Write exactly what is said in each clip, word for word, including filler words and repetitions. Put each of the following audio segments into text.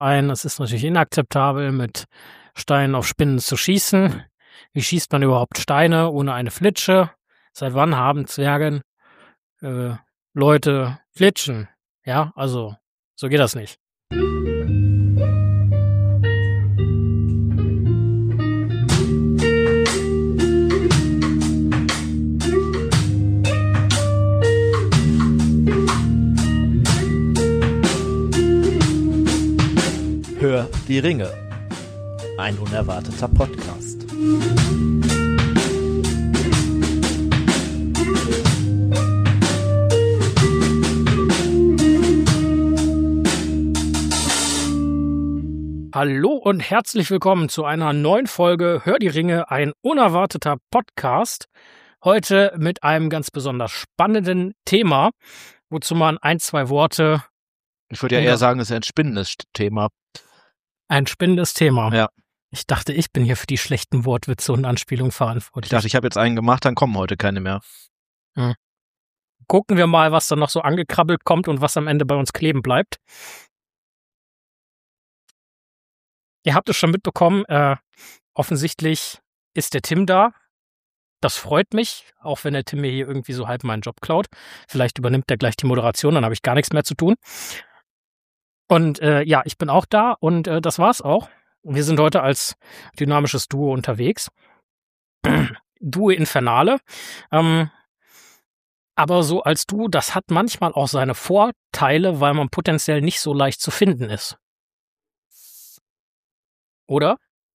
ein, es ist natürlich inakzeptabel, mit Steinen auf Spinnen zu schießen. Wie schießt man überhaupt Steine ohne eine Flitsche? Seit wann haben Zwerge äh, Leute Flitschen? Ja, also so geht das nicht. Hör die Ringe. Ein unerwarteter Podcast. Hallo und herzlich willkommen zu einer neuen Folge Hör die Ringe, ein unerwarteter Podcast. Heute mit einem ganz besonders spannenden Thema, wozu man ein, zwei Worte... Ich würde ja eher sagen, es ist ein spinnendes Thema. Ein spinnendes Thema. Ja. Ich dachte, ich bin hier für die schlechten Wortwitze und Anspielungen verantwortlich. Ich dachte, ich habe jetzt einen gemacht, dann kommen heute keine mehr. Hm. Gucken wir mal, was da noch so angekrabbelt kommt und was am Ende bei uns kleben bleibt. Ihr habt es schon mitbekommen, äh, offensichtlich ist der Tim da. Das freut mich, auch wenn der Tim mir hier irgendwie so halb meinen Job klaut. Vielleicht übernimmt er gleich die Moderation, dann habe ich gar nichts mehr zu tun. Und äh, ja, ich bin auch da und äh, das war's auch. Wir sind heute als dynamisches Duo unterwegs. Duo Infernale. Ähm, aber so als Duo, das hat manchmal auch seine Vorteile, weil man potenziell nicht so leicht zu finden ist. Oder?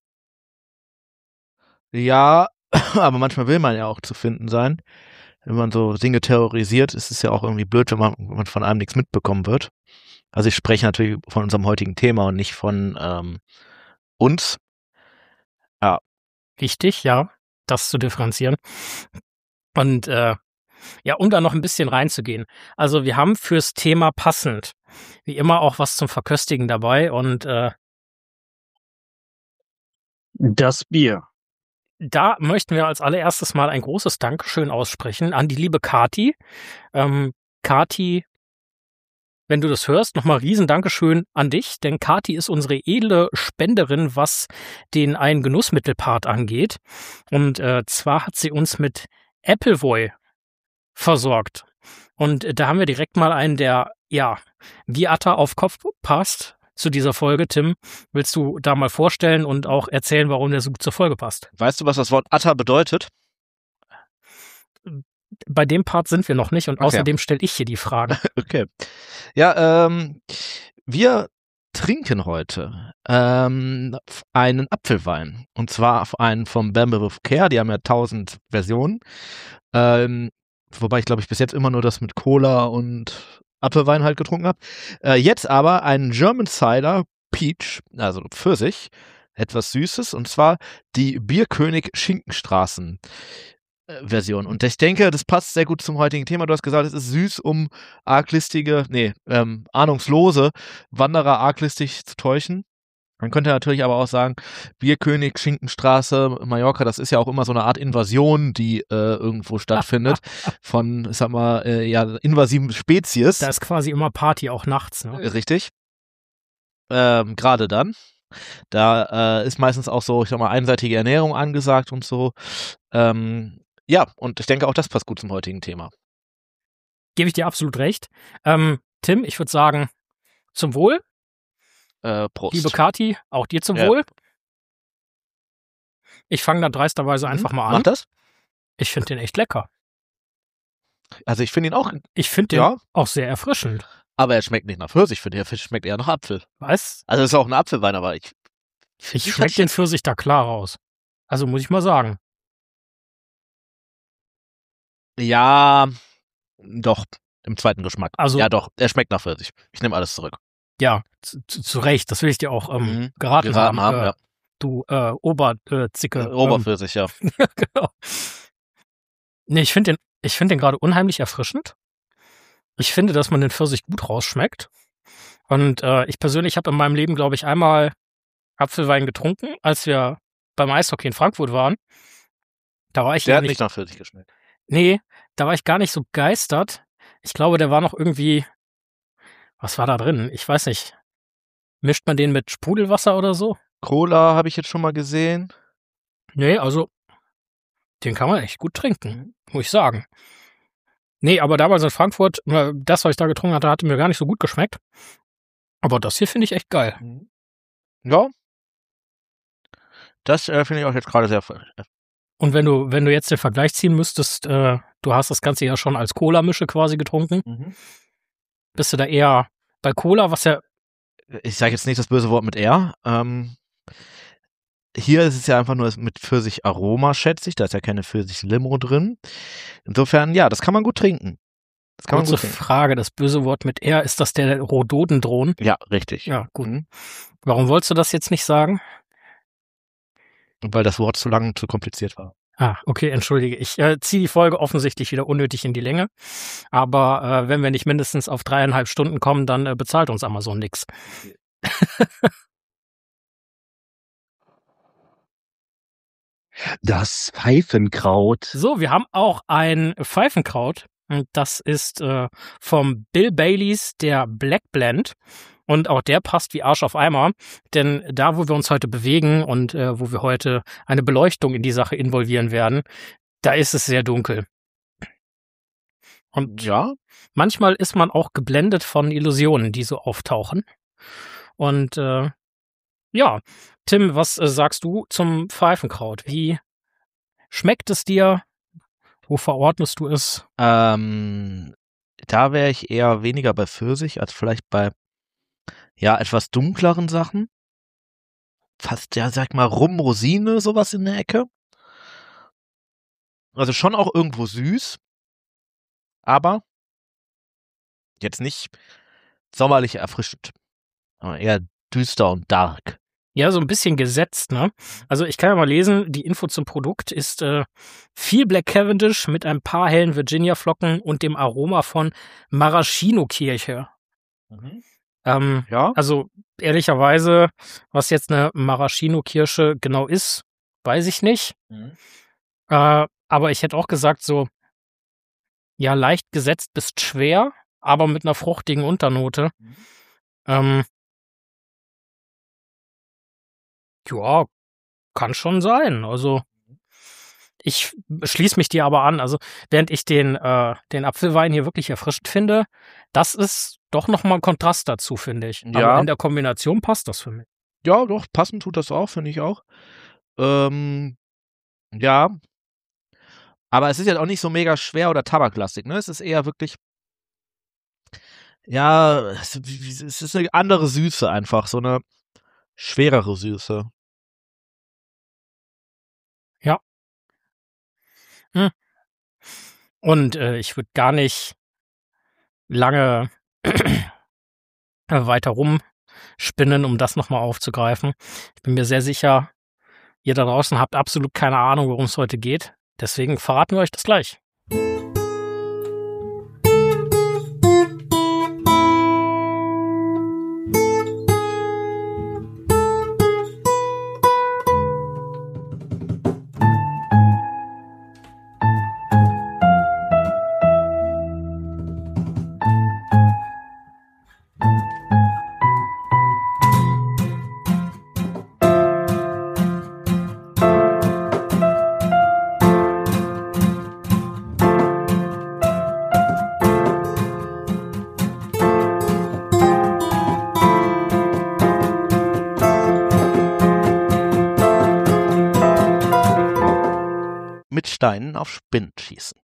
Ja, aber manchmal will man ja auch zu finden sein. Wenn man so Dinge terrorisiert, ist es ja auch irgendwie blöd, wenn man, wenn man von einem nichts mitbekommen wird. Also ich spreche natürlich von unserem heutigen Thema und nicht von ähm, uns. Ja. Wichtig, ja, das zu differenzieren. Und äh, ja, um da noch ein bisschen reinzugehen. Also wir haben fürs Thema passend, wie immer, auch was zum Verköstigen dabei. Und äh, das Bier. Da möchten wir als allererstes mal ein großes Dankeschön aussprechen an die liebe Kati. Ähm, Kati, wenn du das hörst, nochmal riesen Dankeschön an dich, denn Kati ist unsere edle Spenderin, was den einen Genussmittelpart angeht. Und äh, zwar hat sie uns mit Appleboy versorgt. Und äh, da haben wir direkt mal einen, der, ja, wie Atta auf Kopf passt zu dieser Folge. Tim, willst du da mal vorstellen und auch erzählen, warum der so gut zur Folge passt? Weißt du, was das Wort Atta bedeutet? Bei dem Part sind wir noch nicht und Okay. Außerdem stelle ich hier die Fragen. Okay. Ja, ähm, wir trinken heute ähm, einen Apfelwein. Und zwar einen vom Bamboo Care. Die haben ja tausend Versionen. Ähm, wobei ich, glaube ich, bis jetzt immer nur das mit Cola und Apfelwein halt getrunken habe. Äh, jetzt aber einen German Cider Peach, also Pfirsich, etwas Süßes, und zwar die Bierkönig Schinkenstraßen äh, Version. Und ich denke, das passt sehr gut zum heutigen Thema. Du hast gesagt, es ist süß, um arglistige, nee, ähm, ahnungslose Wanderer arglistig zu täuschen. Man könnte natürlich aber auch sagen, Bierkönig, Schinkenstraße, Mallorca, das ist ja auch immer so eine Art Invasion, die äh, irgendwo stattfindet von, ich sag mal, äh, ja, invasiven Spezies. Da ist quasi immer Party, auch nachts. Ne? Richtig. Ähm, gerade dann. Da äh, ist meistens auch so, ich sag mal, einseitige Ernährung angesagt und so. Ähm, ja, und ich denke auch, das passt gut zum heutigen Thema. Gebe ich dir absolut recht. Ähm, Tim, ich würde sagen, zum Wohl. Äh, Prost. Liebe Kati, auch dir zum Ja. Wohl. Ich fange da dreisterweise einfach mal an. Mach das. Ich finde den echt lecker. Also ich finde ihn auch, Ich finde den ja, auch sehr erfrischend. aber er schmeckt nicht nach Pfirsich, finde ich. Er schmeckt eher nach Apfel. Was? Also es ist auch ein Apfelwein, aber ich... Ich ich schmecke den Pfirsich da klar raus. Also muss ich mal sagen. Ja, doch, im zweiten Geschmack. Also- ja, doch, er schmeckt nach Pfirsich. Ich nehme alles zurück. Ja, zu, zu, zu Recht. Das will ich dir auch ähm, Mhm. geraten, Geraten haben. haben, äh, ja. Du äh, Oberzicke. Äh, Oberpfirsich, ja. Ja, genau. Nee, ich finde den, ich finde den gerade unheimlich erfrischend. Ich finde, dass man den Pfirsich gut rausschmeckt. Und äh, ich persönlich habe in meinem Leben, glaube ich, einmal Apfelwein getrunken, als wir beim Eishockey in Frankfurt waren. Da war ich Der hat nämlich- nicht nach Pfirsich geschmeckt. Nee, da war ich gar nicht so begeistert. Ich glaube, der war noch irgendwie, was war da drin? Ich weiß nicht. Mischt man den mit Sprudelwasser oder so? Cola habe ich jetzt schon mal gesehen. Nee, also den kann man echt gut trinken, muss ich sagen. Nee, aber damals in Frankfurt, das, was ich da getrunken hatte, hatte mir gar nicht so gut geschmeckt. Aber das hier finde ich echt geil. Ja. Das äh, finde ich auch jetzt gerade sehr voll. Und wenn du, wenn du jetzt den Vergleich ziehen müsstest, äh, du hast das Ganze ja schon als Cola-Mische quasi getrunken. Mhm. Bist du da eher bei Cola, was ja. Ich sage jetzt nicht das böse Wort mit R. Ähm, hier ist es ja einfach nur mit Pfirsich-Aroma, schätze ich. Da ist ja keine Pfirsich-Limo drin. Insofern, ja, das kann man gut trinken. Das kann man Kurze gut trinken. Frage, das böse Wort mit R, ist das der Rhododendron? Ja, richtig. Ja, gut. Mhm. Warum wolltest du das jetzt nicht sagen? Weil das Wort zu lang und zu kompliziert war. Ah, okay, entschuldige. Ich äh, ziehe die Folge offensichtlich wieder unnötig in die Länge. Aber äh, wenn wir nicht mindestens auf dreieinhalb Stunden kommen, dann äh, bezahlt uns Amazon nix. Das Pfeifenkraut. So, wir haben auch ein Pfeifenkraut. Und das ist äh, vom Bill Baileys, der Black Blend. Und auch der passt wie Arsch auf Eimer, denn da, wo wir uns heute bewegen und äh, wo wir heute eine Beleuchtung in die Sache involvieren werden, da ist es sehr dunkel. Und ja, manchmal ist man auch geblendet von Illusionen, die so auftauchen. Und äh, ja, Tim, was äh, sagst du zum Pfeifenkraut? Wie schmeckt es dir? Wo verordnest du es? Ähm, da wäre ich eher weniger bei Pfirsich als vielleicht bei ja, etwas dunkleren Sachen. Fast, ja, sag mal, Rum, Rosine, sowas in der Ecke. Also schon auch irgendwo süß. Aber jetzt nicht sommerlich erfrischend. Aber eher düster und dark. Ja, so ein bisschen gesetzt, ne? Also ich kann ja mal lesen, die Info zum Produkt ist äh, viel Black Cavendish mit ein paar hellen Virginia-Flocken und dem Aroma von Maraschino-Kirche. Mhm. Ähm, ja. Also ehrlicherweise, was jetzt eine Maraschino-Kirsche genau ist, weiß ich nicht. Mhm. Äh, aber ich hätte auch gesagt, so, ja, leicht gesetzt bis schwer, aber mit einer fruchtigen Unternote. Mhm. Ähm, ja, kann schon sein. Also ich schließe mich dir aber an. Also während ich den, äh, den Apfelwein hier wirklich erfrischend finde, das ist doch nochmal ein Kontrast dazu, finde ich. Ja. Aber in der Kombination passt das für mich. Ja, doch, passend tut das auch, finde ich auch. Ähm, ja. Aber es ist ja auch nicht so mega schwer oder tabaklastig, ne? Es ist eher wirklich, ja, es ist eine andere Süße einfach, so eine schwerere Süße. Ja. Hm. Und äh, ich würde gar nicht lange weiter rumspinnen, um das nochmal aufzugreifen. Ich bin mir sehr sicher, ihr da draußen habt absolut keine Ahnung, worum es heute geht. Deswegen verraten wir euch das gleich. Steinen auf Spinnen schießen.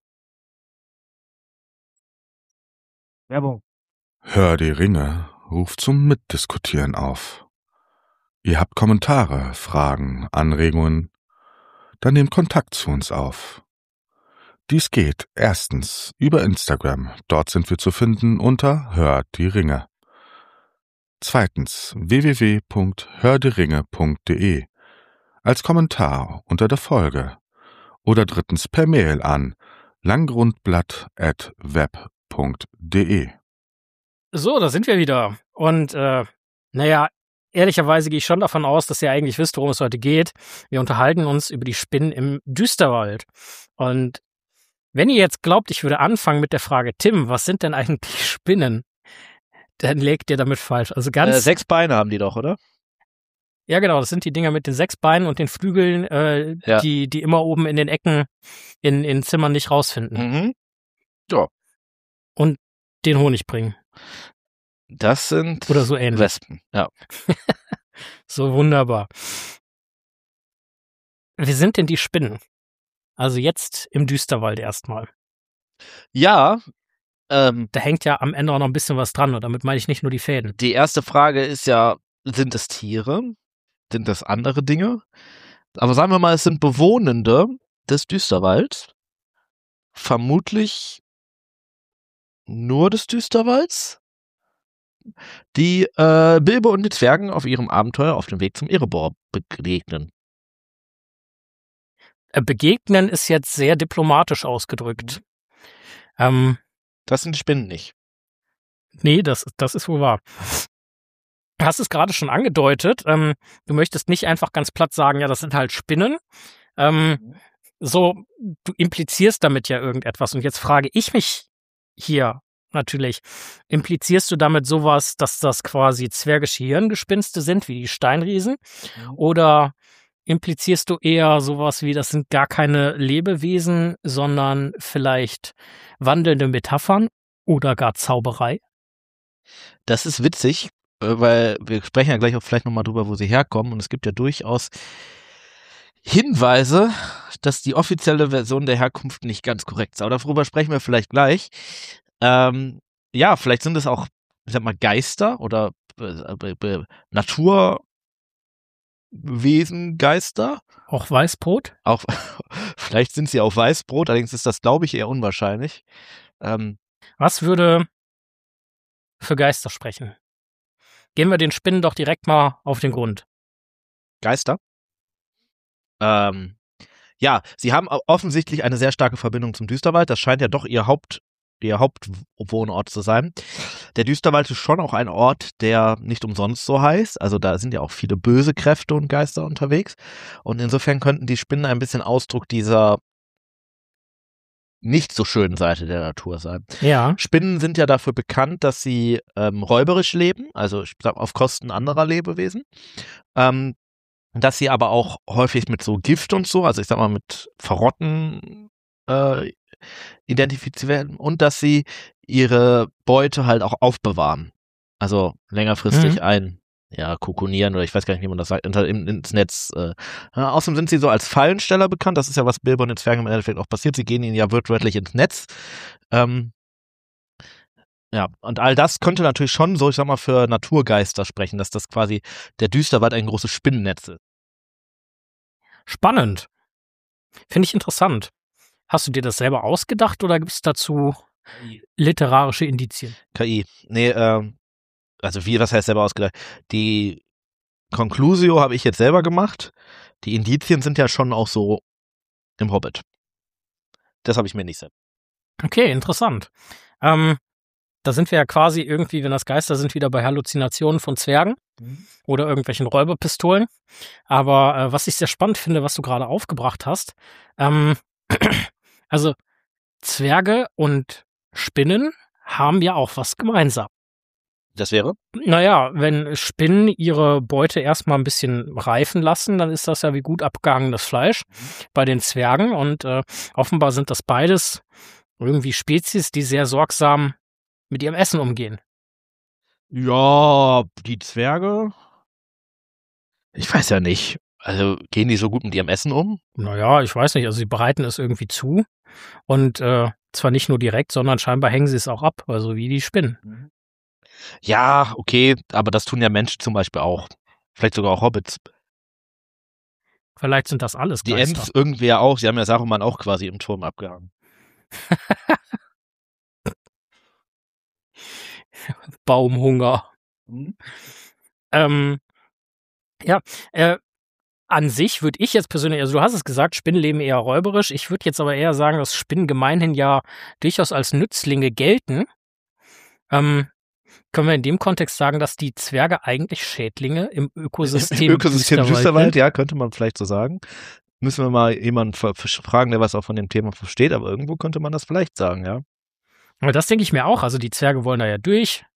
Werbung. Hör die Ringe ruft zum Mitdiskutieren auf. Ihr habt Kommentare, Fragen, Anregungen, dann nehmt Kontakt zu uns auf. Dies geht erstens über Instagram, dort sind wir zu finden unter Hört die Ringe. Zweitens w w w punkt hördieringe punkt de als Kommentar unter der Folge. Oder drittens per Mail an langgrundblatt at web punkt de. So, da sind wir wieder. Und äh, naja, ehrlicherweise gehe ich schon davon aus, dass ihr eigentlich wisst, worum es heute geht. Wir unterhalten uns über die Spinnen im Düsterwald. Und wenn ihr jetzt glaubt, ich würde anfangen mit der Frage, Tim, was sind denn eigentlich Spinnen? Dann legt ihr damit falsch. Also ganz. Äh, sechs Beine haben die doch, oder? Ja, genau, das sind die Dinger mit den sechs Beinen und den Flügeln, äh, Ja. die, die immer oben in den Ecken in, in Zimmern nicht rausfinden. Mhm. Ja. Und den Honig bringen. Das sind Oder so ähnlich. Wespen, ja. So wunderbar. Wie sind denn die Spinnen? Also jetzt im Düsterwald erstmal. Ja, ähm, Da hängt ja am Ende auch noch ein bisschen was dran und damit meine ich nicht nur die Fäden. die erste Frage ist ja, sind es Tiere? Sind das andere Dinge? Aber sagen wir mal, es sind Bewohnende des Düsterwalds. Vermutlich nur des Düsterwalds, die äh, Bilbo und die Zwergen auf ihrem Abenteuer auf dem Weg zum Erebor begegnen. Äh, Begegnen ist jetzt sehr diplomatisch ausgedrückt. Ähm, Das sind die Spinnen nicht. nee, das, das ist wohl wahr. Du hast es gerade schon angedeutet. Ähm, du möchtest nicht einfach ganz platt sagen, ja, das sind halt Spinnen. Ähm, so, du implizierst damit ja irgendetwas. Und jetzt frage ich mich hier natürlich, implizierst du damit sowas, dass das quasi zwergische Hirngespinste sind, wie die Steinriesen? Oder implizierst du eher sowas wie, das sind gar keine Lebewesen, sondern vielleicht wandelnde Metaphern oder gar Zauberei? Das ist witzig, äh, weil wir sprechen ja gleich auch vielleicht nochmal drüber, wo sie herkommen. Und es gibt ja durchaus Hinweise, dass die offizielle Version der Herkunft nicht ganz korrekt ist. Aber darüber sprechen wir vielleicht gleich. Ähm, ja, vielleicht sind es auch, ich sag mal, Geister oder äh, äh, äh, Naturwesen, Geister. Auch Weißbrot? Auch, vielleicht sind sie auch Weißbrot, allerdings ist das, glaube ich, eher unwahrscheinlich. Ähm, Was würde für Geister sprechen? Gehen wir den Spinnen doch direkt mal auf den Grund. Geister. Ähm, ja, sie haben au- offensichtlich eine sehr starke Verbindung zum Düsterwald. Das scheint ja doch ihr Haupt, ihr Hauptwohnort zu sein. Der Düsterwald ist schon auch ein Ort, der nicht umsonst so heißt. Also da sind ja auch viele böse Kräfte und Geister unterwegs. Und insofern könnten die Spinnen ein bisschen Ausdruck dieser nicht so schönen Seite der Natur sein. Ja. Spinnen sind ja dafür bekannt, dass sie ähm, räuberisch leben, also ich sag, auf Kosten anderer Lebewesen. Ähm, dass sie aber auch häufig mit so Gift und so, also ich sag mal mit Verrotten äh, identifiziert werden und dass sie ihre Beute halt auch aufbewahren. Also längerfristig Mhm. ein, ja, kokonieren oder ich weiß gar nicht, wie man das sagt, inter- in, ins Netz. Äh. Ja, außerdem sind sie so als Fallensteller bekannt. Das ist ja, was Bilbo und den Zwergen im Endeffekt auch passiert. Sie gehen ihnen ja wortwörtlich ins Netz. Ähm, ja, und all das könnte natürlich schon so, ich sag mal, für Naturgeister sprechen, dass das quasi der Düsterwald ein großes Spinnennetz ist. Spannend. Finde ich interessant. Hast du dir das selber ausgedacht oder gibt es dazu literarische Indizien? K I. Nee, ähm, also wie, was heißt selber ausgedacht? Die Conclusio habe ich jetzt selber gemacht. Die Indizien sind ja schon auch so im Hobbit. Das habe ich mir nicht selber. Okay, interessant. Ähm, da sind wir ja quasi irgendwie, wenn das Geister sind, wieder bei Halluzinationen von Zwergen oder irgendwelchen Räuberpistolen. Aber äh, was ich sehr spannend finde, was du gerade aufgebracht hast, ähm, also Zwerge und Spinnen haben ja auch was gemeinsam. Das wäre? Naja, wenn Spinnen ihre Beute erstmal ein bisschen reifen lassen, dann ist das ja wie gut abgehangenes Fleisch bei den Zwergen. Und äh, offenbar sind das beides irgendwie Spezies, die sehr sorgsam mit ihrem Essen umgehen. Ja, die Zwerge. Ich weiß ja nicht. Also gehen die so gut mit ihrem Essen um? Naja, ich weiß nicht, also sie bereiten es irgendwie zu. Und äh, zwar nicht nur direkt, sondern scheinbar hängen sie es auch ab, also wie die Spinnen. Ja, okay, aber das tun ja Menschen zum Beispiel auch. Vielleicht sogar auch Hobbits. Vielleicht sind das alles Die Geister. Ents irgendwer auch. Sie haben ja Saruman auch quasi im Turm abgehangen. Baumhunger. Ähm, ja, äh, an sich würde ich jetzt persönlich, also du hast es gesagt, Spinnen leben eher räuberisch. Ich würde jetzt aber eher sagen, dass Spinnen gemeinhin ja durchaus als Nützlinge gelten. Ähm, können wir in dem Kontext sagen, dass die Zwerge eigentlich Schädlinge im Ökosystem, Ökosystem Düsterwald Düsterwald, sind? ja, könnte man vielleicht so sagen. Müssen wir mal jemanden f- f- fragen, der was auch von dem Thema versteht, aber irgendwo könnte man das vielleicht sagen, ja. Aber das denke ich mir auch. Also die Zwerge wollen da ja durch.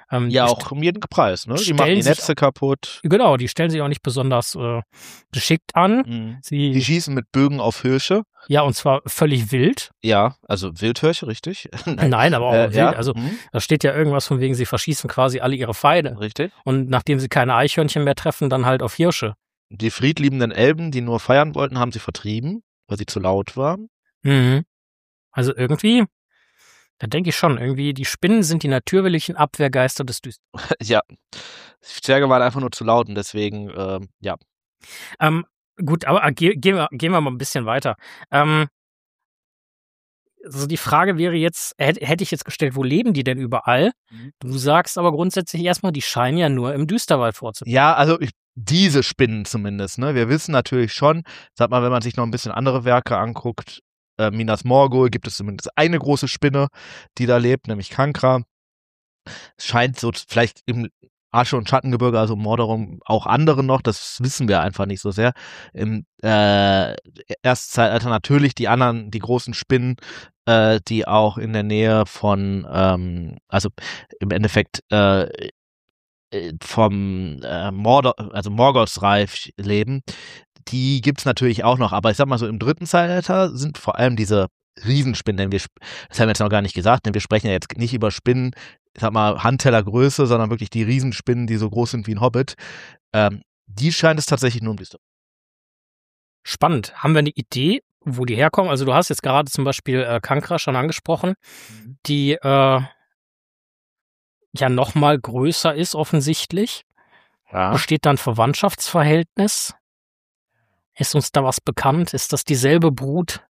Ähm, Ja, die auch um jeden Preis, ne? Die stellen machen die sich Netze kaputt. Genau, die stellen sich auch nicht besonders äh, geschickt an. Mhm. Sie, Die schießen mit Bögen auf Hirsche. ja, und zwar völlig wild. Ja, also Wildhirsche, richtig? Nein, aber auch Äh, wild. ja. Also Mhm. da steht ja irgendwas von wegen, sie verschießen quasi alle ihre Feinde. Richtig. Und nachdem sie keine Eichhörnchen mehr treffen, dann halt auf Hirsche. Die friedliebenden Elben, die nur feiern wollten, haben sie vertrieben, weil sie zu laut waren. Mhm. Also irgendwie, da denke ich schon, irgendwie, die Spinnen sind die natürlichen Abwehrgeister des Düsters. Ja. Die Zwerge waren einfach nur zu laut und deswegen, ähm, ja. Ähm, gut, aber äh, ge gehen, wir, gehen wir mal ein bisschen weiter. Ähm, also die Frage wäre jetzt, hätte hätt ich jetzt gestellt, wo leben die denn überall? Mhm. Du sagst aber grundsätzlich erstmal, die scheinen ja nur im Düsterwald vorzukommen. Ja, also ich, diese Spinnen zumindest, ne? Wir wissen natürlich schon, sag mal, wenn man sich noch ein bisschen andere Werke anguckt, äh, Minas Morgul, gibt es zumindest eine große Spinne, die da lebt, nämlich Kankra. Es scheint so vielleicht im Asche- und Schattengebirge, also Mordorum, auch andere noch, das wissen wir einfach nicht so sehr. Im äh, Erstzeitalter natürlich die anderen, die großen Spinnen, äh, die auch in der Nähe von, ähm, also im Endeffekt äh, vom äh, Mordor, also Morgoths Reich leben, die gibt's natürlich auch noch, aber ich sag mal so, im dritten Zeitalter sind vor allem diese Riesenspinnen, denn wir, das haben wir jetzt noch gar nicht gesagt, denn wir sprechen ja jetzt nicht über Spinnen, ich sag mal, Handtellergröße, sondern wirklich die Riesenspinnen, die so groß sind wie ein Hobbit. Ähm, die scheint es tatsächlich nur um Düster. Spannend. Haben wir eine Idee, wo die herkommen? Also du hast jetzt gerade zum Beispiel äh, Kankra schon angesprochen, Mhm. die äh, ja noch mal größer ist offensichtlich. Ja. Besteht da ein Verwandtschaftsverhältnis? Ist uns da was bekannt? Ist das dieselbe Brut?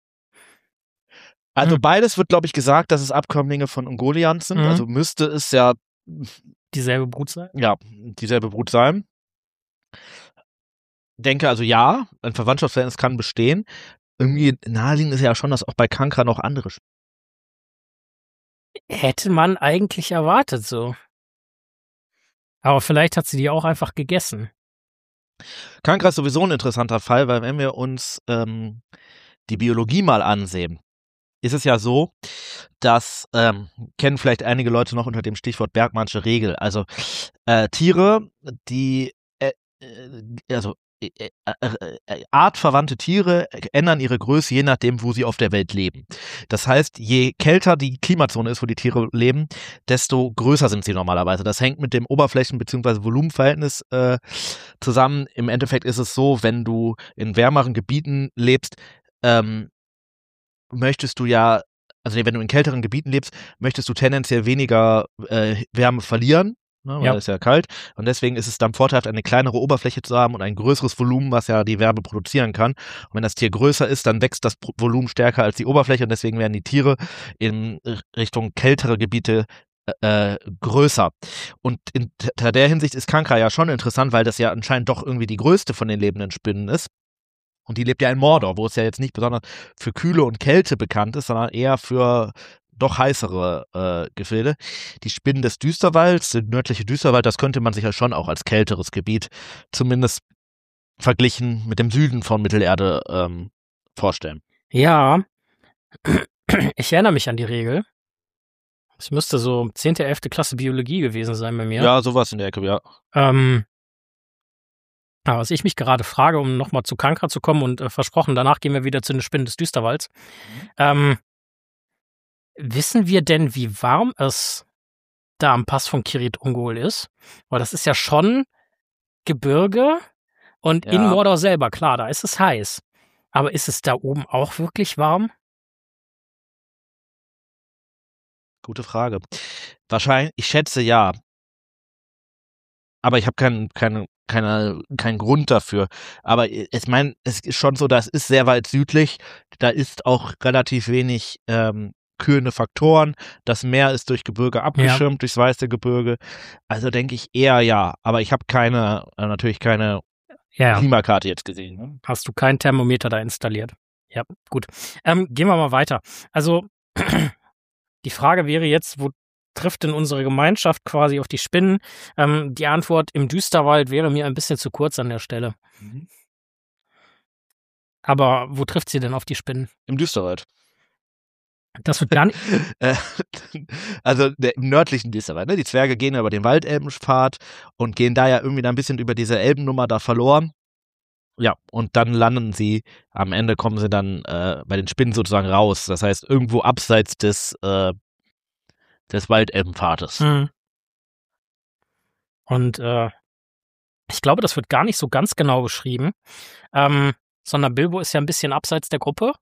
Also Hm. beides wird, glaube ich, gesagt, dass es Abkömmlinge von Ungoliant sind. Mhm. Also müsste es ja, Dieselbe Brut sein? ja, dieselbe Brut sein. Denke also ja, ein Verwandtschaftsverhältnis kann bestehen. Irgendwie naheliegend ist ja schon, dass auch bei Kankra noch andere Spinnen. Hätte man eigentlich erwartet so. Aber vielleicht hat sie die auch einfach gegessen. Kankra ist sowieso ein interessanter Fall, weil wenn wir uns ähm, die Biologie mal ansehen, ist es ja so, dass, ähm, kennen vielleicht einige Leute noch unter dem Stichwort Bergmannsche Regel, also äh, Tiere, die, äh, äh, also äh, äh, äh, artverwandte Tiere ändern ihre Größe je nachdem, wo sie auf der Welt leben. Das heißt, je kälter die Klimazone ist, wo die Tiere leben, desto größer sind sie normalerweise. Das hängt mit dem Oberflächen- bzw. Volumenverhältnis äh, zusammen. Im Endeffekt ist es so, wenn du in wärmeren Gebieten lebst, ähm, möchtest du ja, also wenn du in kälteren Gebieten lebst, möchtest du tendenziell weniger äh, Wärme verlieren, ne, weil Ja. es ja kalt. Und deswegen ist es dann vorteilhaft, eine kleinere Oberfläche zu haben und ein größeres Volumen, was ja die Wärme produzieren kann. Und wenn das Tier größer ist, dann wächst das Pro- Volumen stärker als die Oberfläche und deswegen werden die Tiere in Richtung kältere Gebiete äh, größer. Und in t- der Hinsicht ist Kankra ja schon interessant, weil das ja anscheinend doch irgendwie die größte von den lebenden Spinnen ist. Und die lebt ja in Mordor, wo es ja jetzt nicht besonders für Kühle und Kälte bekannt ist, sondern eher für doch heißere äh, Gefilde. Die Spinnen des Düsterwalds, der nördliche Düsterwald, das könnte man sich ja schon auch als kälteres Gebiet zumindest verglichen mit dem Süden von Mittelerde ähm, vorstellen. Ja, ich erinnere mich an die Regel. Es müsste so zehnte, elfte Klasse Biologie gewesen sein bei mir. Ja, sowas in der Ecke, ja. Ähm, aber was ich mich gerade frage, um nochmal zu Kankra zu kommen und äh, versprochen, danach gehen wir wieder zu den Spinnen des Düsterwalds. Mhm. Ähm, wissen wir denn, wie warm es da am Pass von Kirit Ungol ist? Weil das ist ja schon Gebirge und in Ja. Mordor selber, klar, da ist es heiß. Aber ist es da oben auch wirklich warm? Gute Frage. Wahrscheinlich, ich schätze ja. Aber ich habe keinen keinen keine, keinen Grund dafür. Aber ich meine, es ist schon so, das ist sehr weit südlich. Da ist auch relativ wenig ähm, kühlende Faktoren. Das Meer ist durch Gebirge abgeschirmt, durchs weiße Gebirge. Also denke ich eher ja. Aber ich habe keine, äh, natürlich keine Ja, Klimakarte jetzt gesehen. Ne? hast du kein Thermometer da installiert? Ja, gut. Ähm, gehen wir mal weiter. Also, die Frage wäre jetzt, wo trifft denn unsere Gemeinschaft quasi auf die Spinnen? Ähm, die Antwort im Düsterwald wäre mir ein bisschen zu kurz an der Stelle. Mhm. Aber wo trifft sie denn auf die Spinnen? Im Düsterwald. Das wird gar nicht. Äh, also der, im nördlichen Disservice, ne? Die Zwerge gehen ja über den Waldelbenpfad und gehen da ja irgendwie da ein bisschen über diese Elbennummer da verloren. Ja, und dann landen sie, am Ende kommen sie dann äh, bei den Spinnen sozusagen raus. Das heißt, irgendwo abseits des, äh, des Waldelbenpfades. Hm. Und äh, ich glaube, das wird gar nicht so ganz genau beschrieben, ähm, sondern Bilbo ist ja ein bisschen abseits der Gruppe.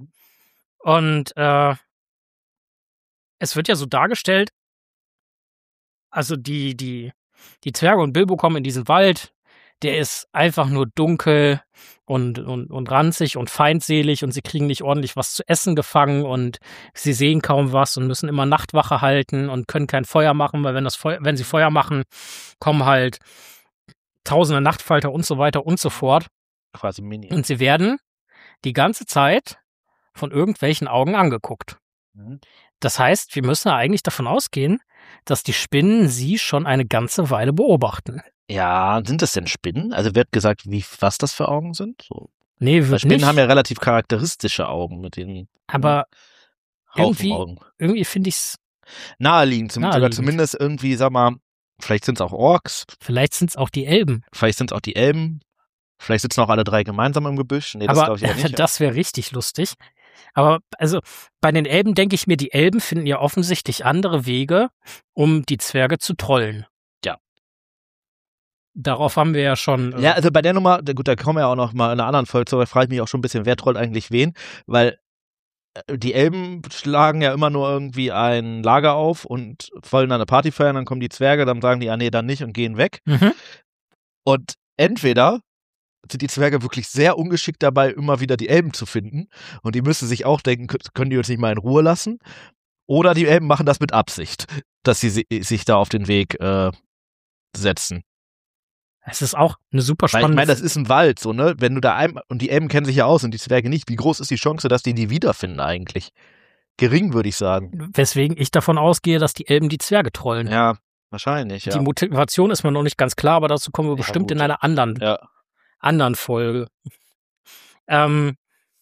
Und äh, es wird ja so dargestellt, also die, die, die Zwerge und Bilbo kommen in diesen Wald, der ist einfach nur dunkel und, und, und ranzig und feindselig und sie kriegen nicht ordentlich was zu essen gefangen und sie sehen kaum was und müssen immer Nachtwache halten und können kein Feuer machen, weil wenn das Feuer, wenn sie Feuer machen, kommen halt tausende Nachtfalter und so weiter und so fort. Quasi Mini. Und sie werden die ganze Zeit von irgendwelchen Augen angeguckt. Mhm. Das heißt, wir müssen ja eigentlich davon ausgehen, dass die Spinnen sie schon eine ganze Weile beobachten. Ja, sind das denn Spinnen? Also wird gesagt, wie, was das für Augen sind? So. Nee, Weil wird Spinnen nicht. haben ja relativ charakteristische Augen mit den Aber irgendwie, Haufenaugen. irgendwie finde ich es, Naheliegend, zum, sogar Naheliegend. zumindest irgendwie, sag mal, vielleicht sind es auch Orks, vielleicht sind es auch die Elben. vielleicht sind es auch die Elben, vielleicht sitzen auch alle drei gemeinsam im Gebüsch. Nee, das Aber glaube ich ja nicht. das wäre richtig lustig. Aber also bei den Elben denke ich mir, die Elben finden ja offensichtlich andere Wege, um die Zwerge zu trollen. Ja. Darauf haben wir ja schon. Äh, Ja, also bei der Nummer, gut, da kommen wir ja auch noch mal in einer anderen Folge zu, da frage ich mich auch schon ein bisschen, wer trollt eigentlich wen, weil äh, die Elben schlagen ja immer nur irgendwie ein Lager auf und wollen dann eine Party feiern, dann kommen die Zwerge, dann sagen die, ah nee, dann nicht und gehen weg. mhm. Und entweder sind die Zwerge wirklich sehr ungeschickt dabei, immer wieder die Elben zu finden und die müssen sich auch denken, kö- können die uns nicht mal in Ruhe lassen? Oder die Elben machen das mit Absicht, dass sie si- sich da auf den Weg äh, setzen. Es ist auch eine super Weil ich spannende. meine, das ist ein Wald, so, ne? Wenn du da einmal, und die Elben kennen sich ja aus und die Zwerge nicht, wie groß ist die Chance, dass die die wiederfinden eigentlich? Gering, würde ich sagen. weswegen ich davon ausgehe, dass die Elben die Zwerge trollen. Ja, wahrscheinlich, ja. Die Motivation ist mir noch nicht ganz klar, aber dazu kommen wir Ja, bestimmt gut. in einer anderen, ja. anderen Folge. Ähm,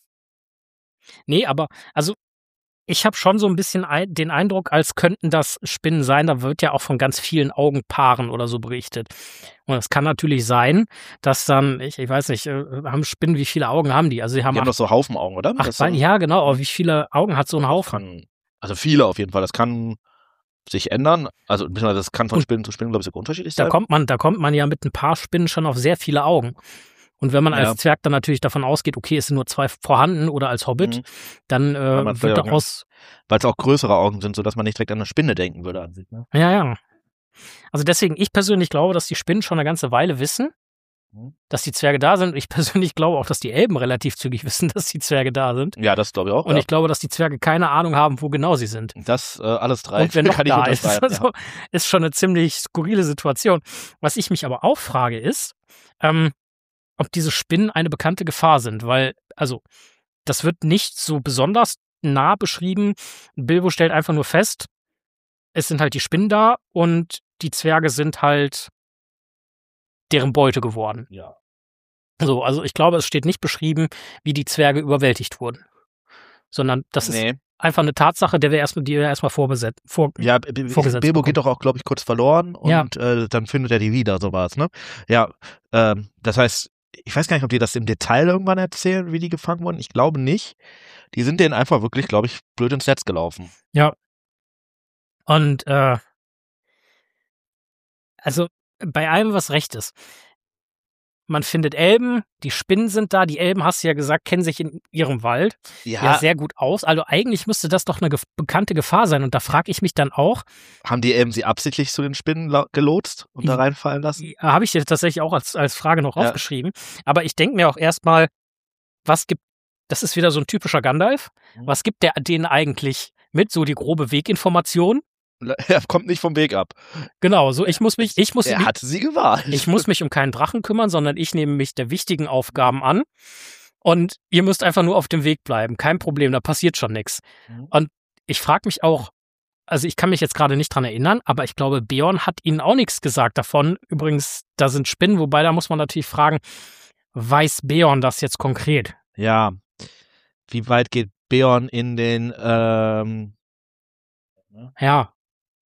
nee, aber also ich habe schon so ein bisschen ein, den Eindruck, als könnten das Spinnen sein. Da wird ja auch von ganz vielen Augenpaaren oder so berichtet. Und es kann natürlich sein, dass dann, ich, ich weiß nicht, äh, haben Spinnen, wie viele Augen haben die? Also sie haben Die haben acht, doch so Haufenaugen, oder? acht Das Beine. so- Ja, genau. Aber wie viele Augen hat so ein Haufen? kann, also viele auf jeden Fall. Das kann sich ändern. Also beziehungsweise das kann von Und Spinnen zu Spinnen, glaube ich, sogar unterschiedlich Da sein. kommt man, da kommt man ja mit ein paar Spinnen schon auf sehr viele Augen. Und wenn man Ja. als Zwerg dann natürlich davon ausgeht, okay, es sind nur zwei vorhanden oder als Hobbit, Mhm. dann äh, man wird ja- daraus, Weil es auch größere Augen sind, sodass man nicht direkt an eine Spinne denken würde an sich. Ne? ja, ja. Also deswegen, ich persönlich glaube, dass die Spinnen schon eine ganze Weile wissen, Mhm. dass die Zwerge da sind. Ich persönlich glaube auch, dass die Elben relativ zügig wissen, dass die Zwerge da sind. Ja, das glaube ich auch. Und ja. ich glaube, dass die Zwerge keine Ahnung haben, wo genau sie sind. Das äh, alles drei Und wer noch kann ich da ist. unterschreiben. Also, ist schon eine ziemlich skurrile Situation. Was ich mich aber auch frage ist, ähm, ob diese Spinnen eine bekannte Gefahr sind, weil, also, das wird nicht so besonders nah beschrieben. Bilbo stellt einfach nur fest, es sind halt die Spinnen da und die Zwerge sind halt deren Beute geworden. Ja. So, also ich glaube, es steht nicht beschrieben, wie die Zwerge überwältigt wurden. Sondern das ist Nee. einfach eine Tatsache, der wir erstmal, die wir erstmal vorbesetzt, vor, Ja, B- B- vorgesetzt Bilbo bekommen. geht doch auch, glaube ich, kurz verloren und Ja. äh, dann findet er die wieder, so war es, ne? Ja, ähm, das heißt, ich weiß gar nicht, ob die das im Detail irgendwann erzählen, wie die gefangen wurden. Ich glaube nicht. Die sind denen einfach wirklich, glaube ich, blöd ins Netz gelaufen. Ja. Und äh, also bei allem, was recht ist. Man findet Elben, die Spinnen sind da, die Elben, hast du ja gesagt, kennen sich in ihrem Wald ja, sehr gut aus. Also eigentlich müsste das doch eine gef- bekannte Gefahr sein. Und da frage ich mich dann auch, haben die Elben sie absichtlich zu den Spinnen la- gelotst und da Ja. reinfallen lassen? habe ich dir tatsächlich auch als, als Frage noch Ja. aufgeschrieben. Aber ich denke mir auch erstmal, was gibt, das ist wieder so ein typischer Gandalf, Mhm. was gibt der denen eigentlich mit, so die grobe Weginformation? Er kommt nicht vom Weg ab. Genau, so ich muss mich, ich muss Er mich, hat sie gewahrt. ich muss mich um keinen Drachen kümmern, sondern ich nehme mich der wichtigen Aufgaben an. Und ihr müsst einfach nur auf dem Weg bleiben. Kein Problem, da passiert schon nichts. Mhm. Und ich frage mich auch, also ich kann mich jetzt gerade nicht dran erinnern, aber ich glaube, Beorn hat ihnen auch nichts gesagt davon. Übrigens, da sind Spinnen, wobei da muss man natürlich fragen, weiß Beorn das jetzt konkret? Ja. Wie weit geht Beorn in den ähm, Ja.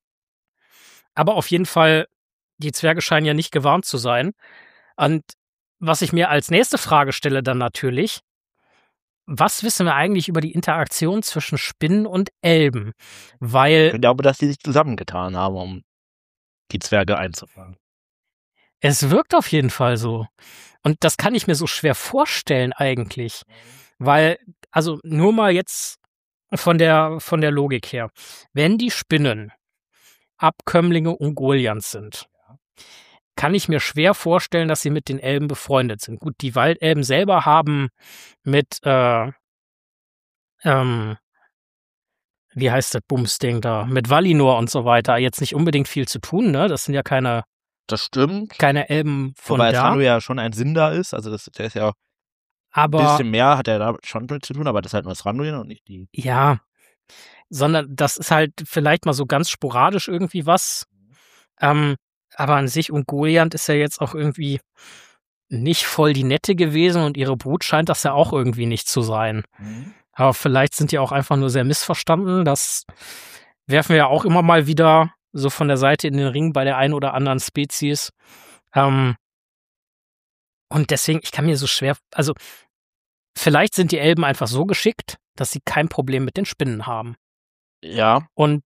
Aber auf jeden Fall, die Zwerge scheinen ja nicht gewarnt zu sein. Und was ich mir als nächste Frage stelle dann natürlich, was wissen wir eigentlich über die Interaktion zwischen Spinnen und Elben? Weil ich glaube, dass die sich zusammengetan haben, um die Zwerge einzufangen. es wirkt auf jeden Fall so. Und das kann ich mir so schwer vorstellen eigentlich. Weil, also nur mal jetzt von der, von der Logik her. Wenn die Spinnen Abkömmlinge Ungoliants sind, kann ich mir schwer vorstellen, dass sie mit den Elben befreundet sind. Gut, die Waldelben selber haben mit, äh, ähm, wie heißt das Bumsding da, mit Valinor und so weiter jetzt nicht unbedingt viel zu tun, ne? Das sind ja keine, Das stimmt. keine Elben von Wobei da. Thranduil ja schon ein Sindar ist, also das, der ist ja ein Aber bisschen mehr, hat er da schon mit zu tun, aber das ist halt nur das Thranduil und nicht die. ja, sondern das ist halt vielleicht mal so ganz sporadisch irgendwie was. Ähm, aber an sich Ungoliant ist ja jetzt auch irgendwie nicht voll die Nette gewesen und ihre Brut scheint das ja auch irgendwie nicht zu sein. Mhm. Aber vielleicht sind die auch einfach nur sehr missverstanden. Das werfen wir ja auch immer mal wieder so von der Seite in den Ring bei der einen oder anderen Spezies. Ähm, und deswegen, ich kann mir so schwer, also vielleicht sind die Elben einfach so geschickt, dass sie kein Problem mit den Spinnen haben. Ja. Und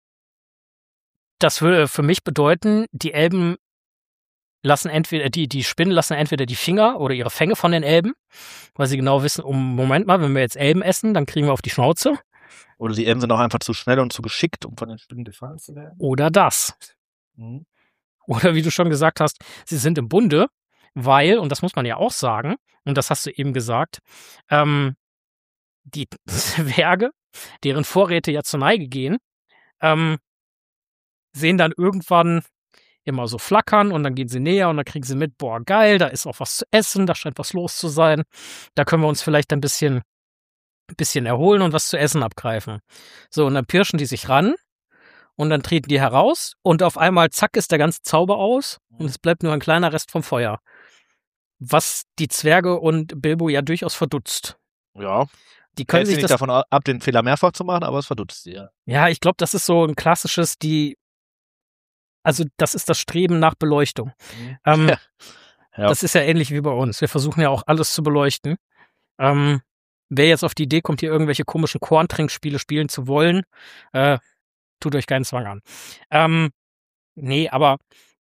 das würde für mich bedeuten, die Elben lassen entweder, die, die Spinnen lassen entweder die Finger oder ihre Fänge von den Elben, weil sie genau wissen, oh, Moment mal, wenn wir jetzt Elben essen, dann kriegen wir auf die Schnauze. Oder die Elben sind auch einfach zu schnell und zu geschickt, um von den Spinnen gefangen zu werden. Oder das. Mhm. Oder wie du schon gesagt hast, sie sind im Bunde, weil, und das muss man ja auch sagen, und das hast du eben gesagt, ähm, die Zwerge, deren Vorräte ja zur Neige gehen, ähm, sehen dann irgendwann immer so flackern und dann gehen sie näher und dann kriegen sie mit, boah, geil, da ist auch was zu essen, da scheint was los zu sein. Da können wir uns vielleicht ein bisschen, ein bisschen erholen und was zu essen abgreifen. So, und dann pirschen die sich ran und dann treten die heraus und auf einmal, zack, ist der ganze Zauber aus und es bleibt nur ein kleiner Rest vom Feuer. Was die Zwerge und Bilbo ja durchaus verdutzt. Ja. Die können Hält sie sich nicht das, davon ab, den Fehler mehrfach zu machen, aber es verdutzt sie, ja. ja, ich glaube, das ist so ein klassisches, die, also das ist das Streben nach Beleuchtung. Mhm. Ähm, Ja. Ja. Das ist ja ähnlich wie bei uns. Wir versuchen ja auch alles zu beleuchten. Ähm, wer jetzt auf die Idee kommt, hier irgendwelche komischen Korntrinkspiele spielen zu wollen, äh, tut euch keinen Zwang an. Ähm, nee, aber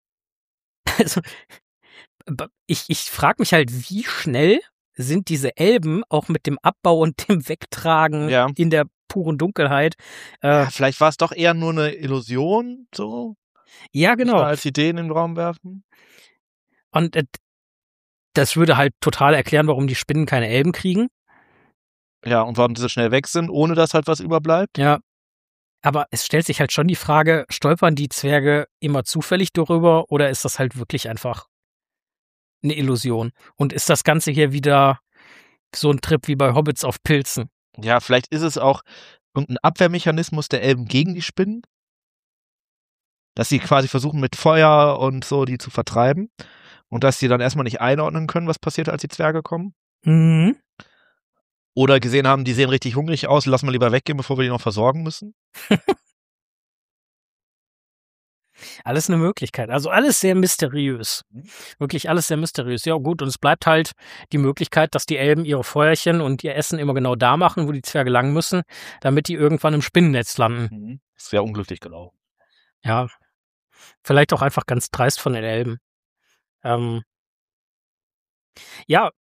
also, b- ich, ich frage mich halt, wie schnell sind diese Elben auch mit dem Abbau und dem Wegtragen Ja. in der puren Dunkelheit? Äh, Ja, vielleicht war es doch eher nur eine Illusion, so. ja, Muss man genau. als Idee in den Raum werfen. Und äh, das würde halt total erklären, warum die Spinnen keine Elben kriegen. Ja, und warum sie so schnell weg sind, ohne dass halt was überbleibt. Ja. Aber es stellt sich halt schon die Frage, stolpern die Zwerge immer zufällig darüber oder ist das halt wirklich einfach eine Illusion? Und ist das Ganze hier wieder so ein Trip wie bei Hobbits auf Pilzen? Ja, vielleicht ist es auch irgendein Abwehrmechanismus der Elben gegen die Spinnen. Dass sie quasi versuchen, mit Feuer und so die zu vertreiben. Und dass sie dann erstmal nicht einordnen können, was passiert, als die Zwerge kommen. Mhm. Oder gesehen haben, die sehen richtig hungrig aus, lassen wir lieber weggehen, bevor wir die noch versorgen müssen. Alles eine Möglichkeit. Also alles sehr mysteriös. Wirklich alles sehr mysteriös. Ja gut, und es bleibt halt die Möglichkeit, dass die Elben ihre Feuerchen und ihr Essen immer genau da machen, wo die Zwerge lang müssen, damit die irgendwann im Spinnennetz landen. Das wäre unglücklich gelaufen. Ja, vielleicht auch einfach ganz dreist von den Elben. Ähm, ja,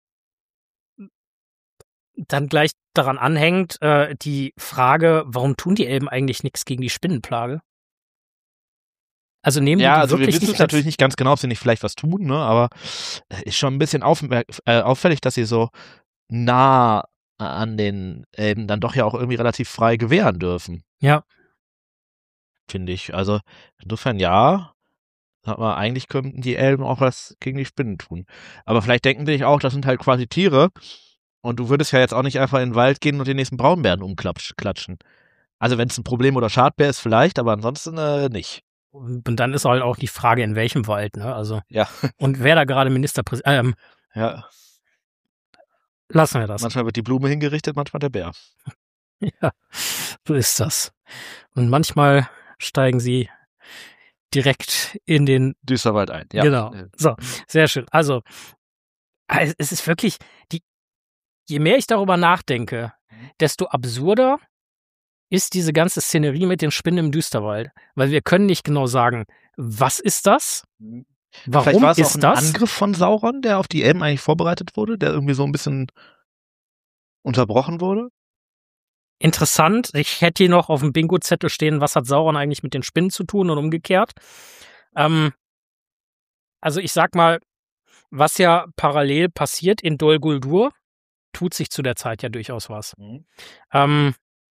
dann gleich daran anhängt äh, die Frage, warum tun die Elben eigentlich nichts gegen die Spinnenplage? Also nehmen Ja, die die also wir wirklich wissen nicht es natürlich nicht ganz genau, ob sie nicht vielleicht was tun, ne? Aber ist schon ein bisschen auf, äh, auffällig, dass sie so nah an den Elben dann doch ja auch irgendwie relativ frei gewähren dürfen. Ja. Finde ich. Also insofern ja, aber eigentlich könnten die Elben auch was gegen die Spinnen tun. Aber vielleicht denken sie sich auch, das sind halt quasi Tiere und du würdest ja jetzt auch nicht einfach in den Wald gehen und den nächsten Braunbären umklatschen. Also wenn es ein Problem oder Schadbär ist vielleicht, aber ansonsten äh, nicht. Und dann ist halt auch die Frage, in welchem Wald, ne? Also Ja. und wer da gerade Ministerpräsident, ähm, Ja. lassen wir das. Manchmal wird die Blume hingerichtet, manchmal der Bär. Ja, so ist das. Und manchmal steigen sie direkt in den Düsterwald ein. Ja. Genau. So, sehr schön. Also, es ist wirklich, die, je mehr ich darüber nachdenke, desto absurder ist diese ganze Szenerie mit den Spinnen im Düsterwald. Weil wir können nicht genau sagen, was ist das? Warum Vielleicht war es ist auch ein das? Angriff von Sauron, der auf die Elben eigentlich vorbereitet wurde, der irgendwie so ein bisschen unterbrochen wurde. Interessant. Ich hätte hier noch auf dem Bingo-Zettel stehen, was hat Sauron eigentlich mit den Spinnen zu tun und umgekehrt. Ähm, also ich sag mal, was ja parallel passiert in Dol Guldur, tut sich zu der Zeit ja durchaus was. Mhm. Ähm,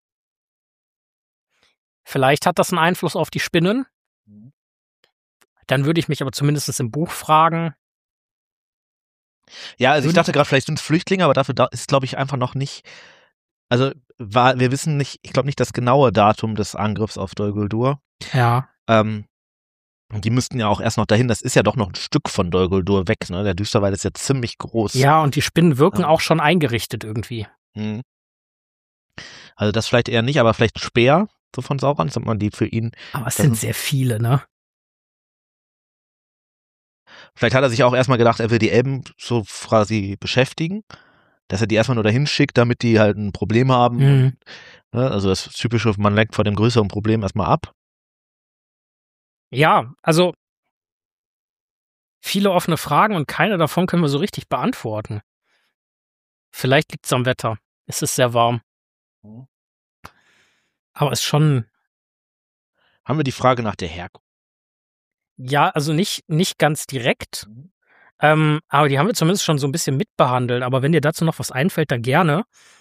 vielleicht hat das einen Einfluss auf die Spinnen. Mhm. Dann würde ich mich aber zumindest im Buch fragen. Ja, also ich Würden- dachte gerade, vielleicht sind es Flüchtlinge, aber dafür da ist, glaube ich, einfach noch nicht. Also war, wir wissen nicht, ich glaube nicht das genaue Datum des Angriffs auf Dol Guldur. Ja. Ähm, und die müssten ja auch erst noch dahin. Das ist ja doch noch ein Stück von Dol Guldur weg. Ne? Der Düsterwald ist ja ziemlich groß. Ja, und die Spinnen wirken Ja. auch schon eingerichtet irgendwie. Mhm. Also das vielleicht eher nicht, aber vielleicht Speer, so von Sauron, sagt man die für ihn. Aber es Das sind ist- sehr viele, ne? Vielleicht hat er sich auch erstmal gedacht, er will die Elben so quasi beschäftigen, dass er die erstmal nur dahin schickt, damit die halt ein Problem haben. Mhm. Ne? Also das typische, man lenkt vor dem größeren Problem erstmal ab. Ja, also viele offene Fragen und keine davon können wir so richtig beantworten. Vielleicht liegt es am Wetter. Es ist sehr warm. Mhm. Aber es ist schon, Haben wir die Frage nach der Herkunft? ja, also nicht, nicht ganz direkt. Mhm. Ähm, aber die haben wir zumindest schon so ein bisschen mitbehandelt. Aber wenn dir dazu noch was einfällt, dann gerne.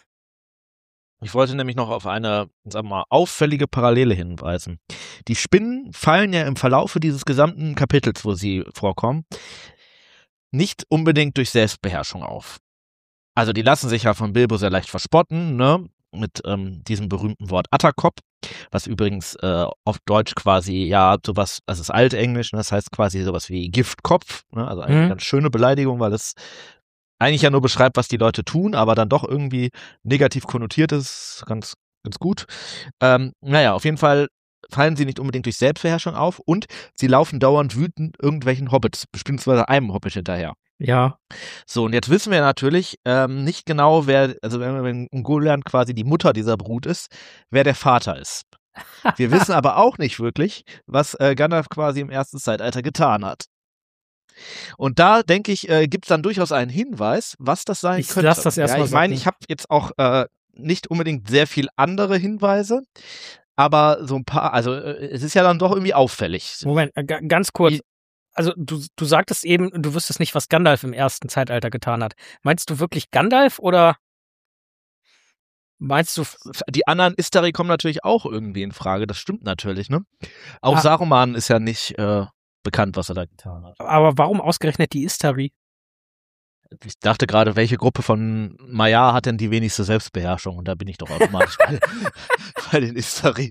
Ich wollte nämlich noch auf eine, sagen wir mal, auffällige Parallele hinweisen. Die Spinnen fallen ja im Verlaufe dieses gesamten Kapitels, wo sie vorkommen, nicht unbedingt durch Selbstbeherrschung auf. Also die lassen sich ja von Bilbo sehr leicht verspotten, ne? Mit ähm, diesem berühmten Wort Atterkop, was übrigens äh, auf Deutsch quasi, ja, sowas, das ist Altenglisch, ne? Das heißt quasi sowas wie Giftkopf, ne? Also eine Mhm. ganz schöne Beleidigung, weil es eigentlich ja nur beschreibt, was die Leute tun, aber dann doch irgendwie negativ konnotiert ist, ganz, ganz gut. Ähm, naja, auf jeden Fall fallen sie nicht unbedingt durch Selbstbeherrschung auf und sie laufen dauernd wütend irgendwelchen Hobbits, beziehungsweise einem Hobbit hinterher. Ja. So, und jetzt wissen wir natürlich ähm, nicht genau, wer, also wenn, wenn Ungoliant quasi die Mutter dieser Brut ist, wer der Vater ist. Wir wissen aber auch nicht wirklich, was äh, Gandalf quasi im ersten Zeitalter getan hat. Und da, denke ich, äh, gibt es dann durchaus einen Hinweis, was das sein Ich könnte. lass das erst ja, mal ich meine, sacken. ich habe jetzt auch äh, nicht unbedingt sehr viel andere Hinweise, aber so ein paar, also äh, es ist ja dann doch irgendwie auffällig. Moment, äh, ga- ganz kurz. Ich- Also du, du sagtest eben, du wüsstest nicht, was Gandalf im ersten Zeitalter getan hat. Meinst du wirklich Gandalf oder meinst du... f- Die anderen Istari kommen natürlich auch irgendwie in Frage, das stimmt natürlich, ne? Auch Ah. Saruman ist ja nicht äh, bekannt, was er da getan hat. Aber warum ausgerechnet die Istari? Ich dachte gerade, welche Gruppe von Maya hat denn die wenigste Selbstbeherrschung? Und da bin ich doch automatisch bei, bei den Istari.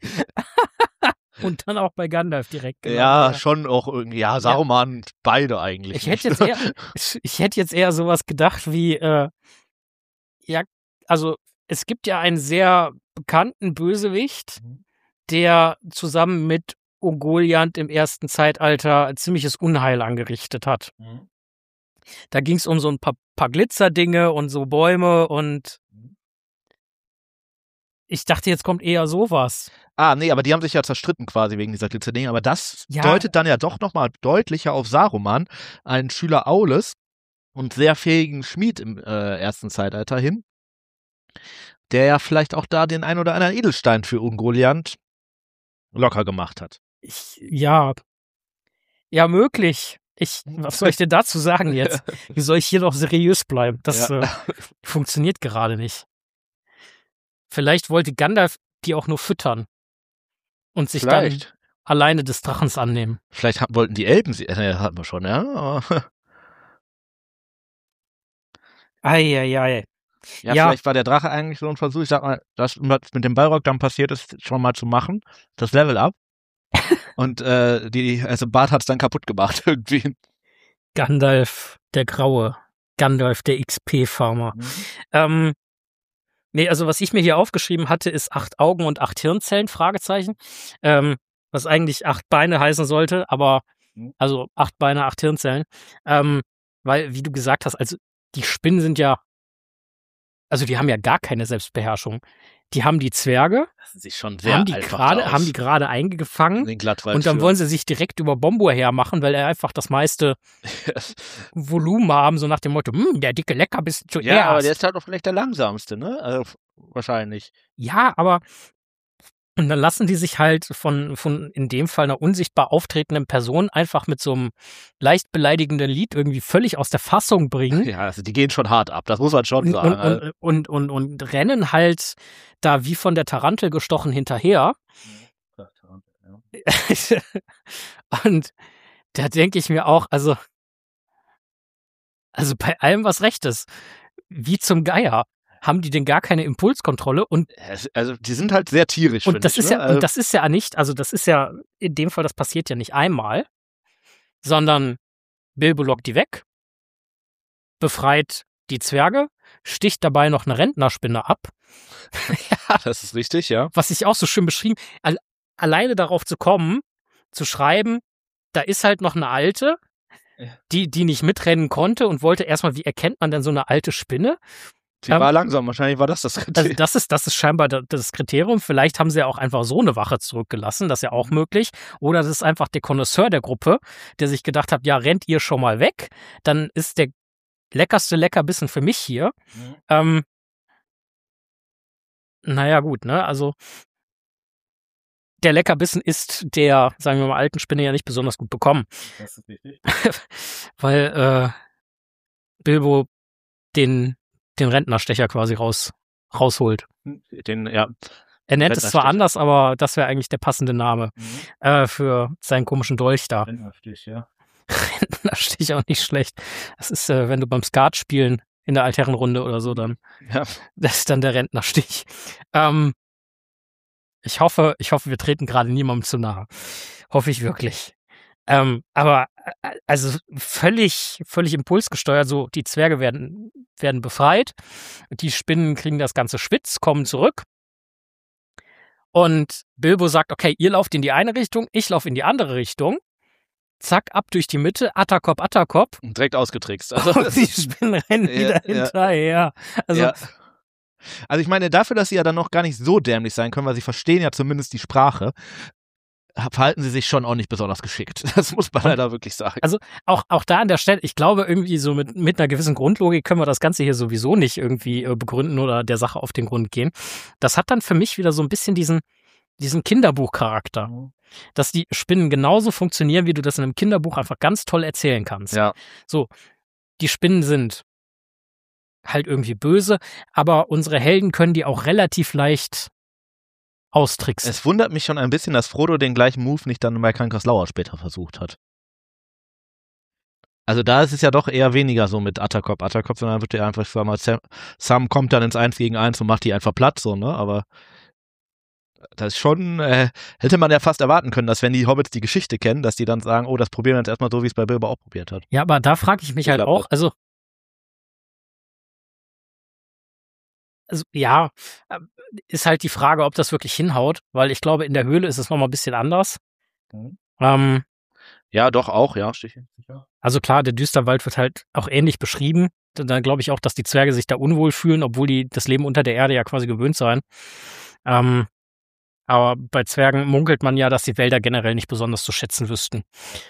Und dann auch bei Gandalf direkt. genau. Ja, schon auch irgendwie, ja, Saruman, beide eigentlich. Ich hätte nicht. jetzt eher, ich, ich hätte jetzt eher sowas gedacht wie, äh, ja, also es gibt ja einen sehr bekannten Bösewicht, Mhm. der zusammen mit Ungoliant im ersten Zeitalter ziemliches Unheil angerichtet hat. Mhm. Da ging es um so ein paar, paar Glitzerdinge und so Bäume und ich dachte, jetzt kommt eher sowas. Ah, nee, aber die haben sich ja zerstritten quasi wegen dieser Glitzerdinge. Aber das Ja. deutet dann ja doch nochmal deutlicher auf Saruman, einen Schüler Aules und sehr fähigen Schmied im äh, ersten Zeitalter hin, der ja vielleicht auch da den ein oder anderen Edelstein für Ungoliant locker gemacht hat. Ich, ja, ja, möglich. Ich, was soll ich denn dazu sagen jetzt? Wie soll ich hier noch seriös bleiben? Das Ja. äh, funktioniert gerade nicht. Vielleicht wollte Gandalf die auch nur füttern und sich dann Vielleicht. alleine des Drachens annehmen. Vielleicht ha- wollten die Elben sie, äh, hatten wir schon, ja. aber- Eieiei. Ja, Ja. vielleicht war der Drache eigentlich so ein Versuch, ich sag mal, das was mit dem Balrog dann passiert ist, schon mal zu machen, das Level up. Und äh, die, also Bart hat's dann kaputt gemacht irgendwie. Gandalf der Graue. Gandalf der X P-Farmer. Ähm, Nee, also was ich mir hier aufgeschrieben hatte, ist acht Augen und acht Hirnzellen, Fragezeichen. Ähm, was eigentlich acht Beine heißen sollte, aber also acht Beine, acht Hirnzellen. Ähm, weil, wie du gesagt hast, also die Spinnen sind ja, also die haben ja gar keine Selbstbeherrschung. Die haben die Zwerge, Das sieht schon sehr haben die einfach gerade aus. haben die gerade eingefangen Den Glattwald und dann für- wollen sie sich direkt über Bombo hermachen, weil er einfach das meiste Volumen haben, so nach dem Motto, hm, der dicke Leckerbissen zuerst. Ja, aber der ist halt auch vielleicht der langsamste, ne? Also, wahrscheinlich. Ja, aber und dann lassen die sich halt von, von in dem Fall einer unsichtbar auftretenden Person einfach mit so einem leicht beleidigenden Lied irgendwie völlig aus der Fassung bringen. Ja, also die gehen schon hart ab, das muss man schon Und, sagen. und, und, und, und, und rennen halt da wie von der Tarantel gestochen hinterher. Und da denke ich mir auch, also, also bei allem was recht ist, wie zum Geier, haben die denn gar keine Impulskontrolle und Also die sind halt sehr tierisch, und das ich, ist ne? ja und das ist ja nicht, also das ist ja in dem Fall, das passiert ja nicht einmal, sondern Bilbo lockt die weg, befreit die Zwerge, sticht dabei noch eine Rentnerspinne ab. Ja, das ist richtig, ja. Was ich auch so schön beschrieben, al- alleine darauf zu kommen, zu schreiben, da ist halt noch eine alte, die die nicht mitrennen konnte und wollte erstmal, wie erkennt man denn so eine alte Spinne? Die war langsam, wahrscheinlich war das das Also Kriterium. das ist, das ist scheinbar da- das Kriterium. Vielleicht haben sie ja auch einfach so eine Wache zurückgelassen, das ist ja auch möglich. Oder das ist einfach der Connoisseur der Gruppe, der sich gedacht hat, ja, rennt ihr schon mal weg, dann ist der leckerste Leckerbissen für mich hier. Mhm. Ähm, naja, gut, ne, also der Leckerbissen ist der, sagen wir mal, alten Spinne ja nicht besonders gut bekommen. Das ist richtig. Weil äh, Bilbo den, den Rentnerstecher quasi raus, rausholt. Den, ja. Er nennt es zwar Rentnerstecher. anders, aber das wäre eigentlich der passende Name Mhm. äh, für seinen komischen Dolch da. Rentnerstich, ja. Rentnerstich auch nicht schlecht. Das ist, äh, wenn du beim Skat spielen in der Altherrenrunde oder so, dann Ja. das ist dann der Rentnerstich. Ähm, ich hoffe, ich hoffe, wir treten gerade niemandem zu nahe. Hoffe ich wirklich. Ähm, aber äh, also völlig, völlig impulsgesteuert, so die Zwerge werden, werden befreit, die Spinnen kriegen das ganze Schwitz, kommen zurück und Bilbo sagt, okay, ihr lauft in die eine Richtung, ich laufe in die andere Richtung, zack, ab durch die Mitte, Atterkop, Atterkop, Direkt ausgetrickst. Also, und die Spinnen rennen Ja, wieder ja. hinterher. Also ja. Also ich meine, dafür, dass sie ja dann noch gar nicht so dämlich sein können, weil sie verstehen ja zumindest die Sprache, verhalten sie sich schon auch nicht besonders geschickt. Das muss man leider wirklich sagen. Also auch, auch da an der Stelle, ich glaube irgendwie so mit, mit einer gewissen Grundlogik können wir das Ganze hier sowieso nicht irgendwie äh, begründen oder der Sache auf den Grund gehen. Das hat dann für mich wieder so ein bisschen diesen, diesen Kinderbuchcharakter. Dass die Spinnen genauso funktionieren, wie du das in einem Kinderbuch einfach ganz toll erzählen kannst. Ja. So, die Spinnen sind halt irgendwie böse, aber unsere Helden können die auch relativ leicht austricksen. Es wundert mich schon ein bisschen, dass Frodo den gleichen Move nicht dann bei Kankerslauer später versucht hat. Also da ist es ja doch eher weniger so mit Atterkop, Atterkop, sondern wird er einfach, sag mal, Sam, Sam kommt dann ins Eins gegen Eins und macht die einfach platt, so, ne, aber das ist schon, äh, hätte man ja fast erwarten können, dass wenn die Hobbits die Geschichte kennen, dass die dann sagen, oh, das probieren wir jetzt erstmal so, wie es bei Bilbo auch probiert hat. Ja, aber da frage ich mich Ich halt glaub auch, auch. also Also, ja, äh, ist halt die Frage, ob das wirklich hinhaut, weil ich glaube, in der Höhle ist es nochmal ein bisschen anders. Mhm. Ähm, Ja, doch, auch, ja, sicher. also klar, der Düsterwald wird halt auch ähnlich beschrieben. Dann, dann glaube ich auch, dass die Zwerge sich da unwohl fühlen, obwohl die das Leben unter der Erde ja quasi gewöhnt seien. Ähm, aber bei Zwergen munkelt man ja, dass die Wälder generell nicht besonders zu schätzen wüssten.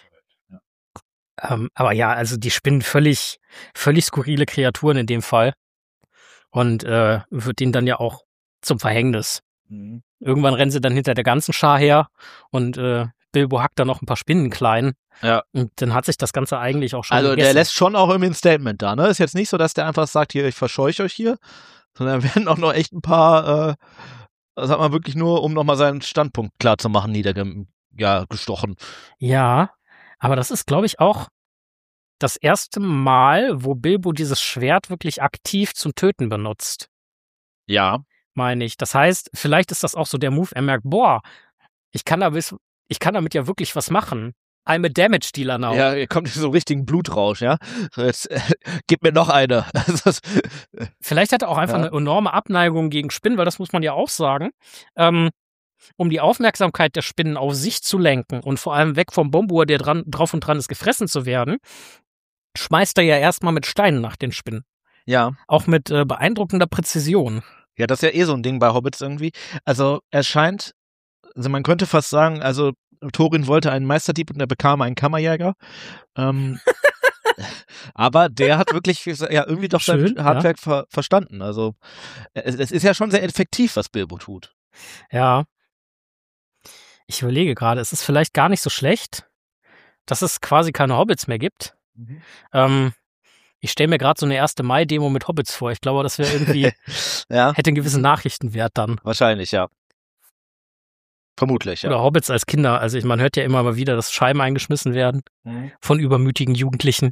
Ähm, aber ja, also die spinnen völlig, völlig skurrile Kreaturen in dem Fall. Und äh, wird denen dann ja auch zum Verhängnis. Mhm. Irgendwann rennen sie dann hinter der ganzen Schar her und äh, Bilbo hackt da noch ein paar Spinnen klein. Ja. Und dann hat sich das Ganze eigentlich auch schon Also der gegessen. lässt schon auch irgendwie ein Statement da, ne? Ist jetzt nicht so, dass der einfach sagt, hier, ich verscheuche euch hier, sondern werden auch noch echt ein paar, äh, das hat man wirklich nur, um nochmal seinen Standpunkt klar zu machen, niederge ja, gestochen. Ja, aber das ist, glaube ich, auch das erste Mal, wo Bilbo dieses Schwert wirklich aktiv zum Töten benutzt, Ja. meine ich. Das heißt, vielleicht ist das auch so der Move, er merkt, boah, ich kann, da bis, ich kann damit ja wirklich was machen. I'm a Damage Dealer now. Ja, ihr kommt in so einen richtigen Blutrausch, ja. So jetzt, äh, gib mir noch eine. Vielleicht hat er auch einfach Ja. eine enorme Abneigung gegen Spinnen, weil das muss man ja auch sagen. Ähm, um die Aufmerksamkeit der Spinnen auf sich zu lenken und vor allem weg vom Bombur, der dran, drauf und dran ist, gefressen zu werden, schmeißt er ja erstmal mit Steinen nach den Spinnen. Ja. Auch mit äh, beeindruckender Präzision. Ja, das ist ja eh so ein Ding bei Hobbits irgendwie. Also er scheint, also man könnte fast sagen, also Thorin wollte einen Meisterdieb und er bekam einen Kammerjäger. Ähm, aber der hat wirklich ja irgendwie doch Schön, sein Handwerk ver verstanden. Also es, es ist ja schon sehr effektiv, was Bilbo tut. Ja. Ich überlege gerade, es ist vielleicht gar nicht so schlecht, dass es quasi keine Hobbits mehr gibt. Mhm. Ähm, ich stelle mir gerade so eine erste Mai-Demo mit Hobbits vor. Ich glaube, das wäre irgendwie, Ja, hätte einen gewissen Nachrichtenwert dann. wahrscheinlich, ja. Vermutlich, ja. Oder Hobbits als Kinder. Also ich, man hört ja immer mal wieder, dass Scheiben eingeschmissen werden Mhm. von übermütigen Jugendlichen.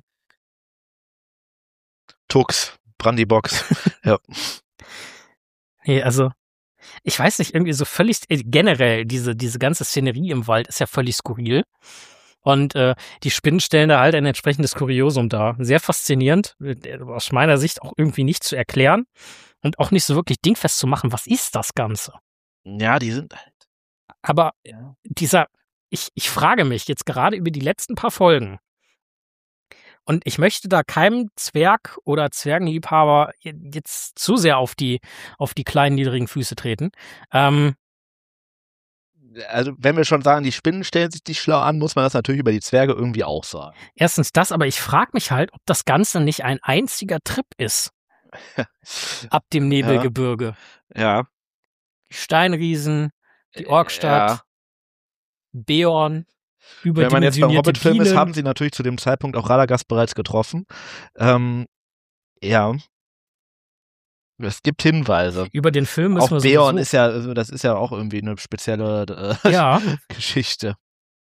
Tux, Brandybox. Ja. Nee, also ich weiß nicht, irgendwie so völlig, äh, generell diese, diese ganze Szenerie im Wald ist ja völlig skurril. Und äh, die Spinnen stellen da halt ein entsprechendes Kuriosum dar. Sehr faszinierend, äh, aus meiner Sicht auch irgendwie nicht zu erklären und auch nicht so wirklich dingfest zu machen, was ist das Ganze? Ja, die sind halt. Aber Ja. dieser, ich, ich frage mich jetzt gerade über die letzten paar Folgen, und ich möchte da keinem Zwerg oder Zwergenliebhaber jetzt zu sehr auf die, auf die kleinen, niedrigen Füße treten. Ähm, Also wenn wir schon sagen, die Spinnen stellen sich nicht schlau an, muss man das natürlich über die Zwerge irgendwie auch sagen. erstens das, aber ich frage mich halt, ob das Ganze nicht ein einziger Trip ist ab dem Nebelgebirge. Ja. Die Steinriesen, die Orkstadt, Ja. Beorn, Wenn man jetzt beim überdimensionierte Hobbit-Film ist, Bienen. haben sie natürlich zu dem Zeitpunkt auch Radagast bereits getroffen. Ähm, ja. Es gibt Hinweise. Über den Film müssen Auch wir Beorn sowieso. ist ja, also das ist ja auch irgendwie eine spezielle äh, Ja, Geschichte.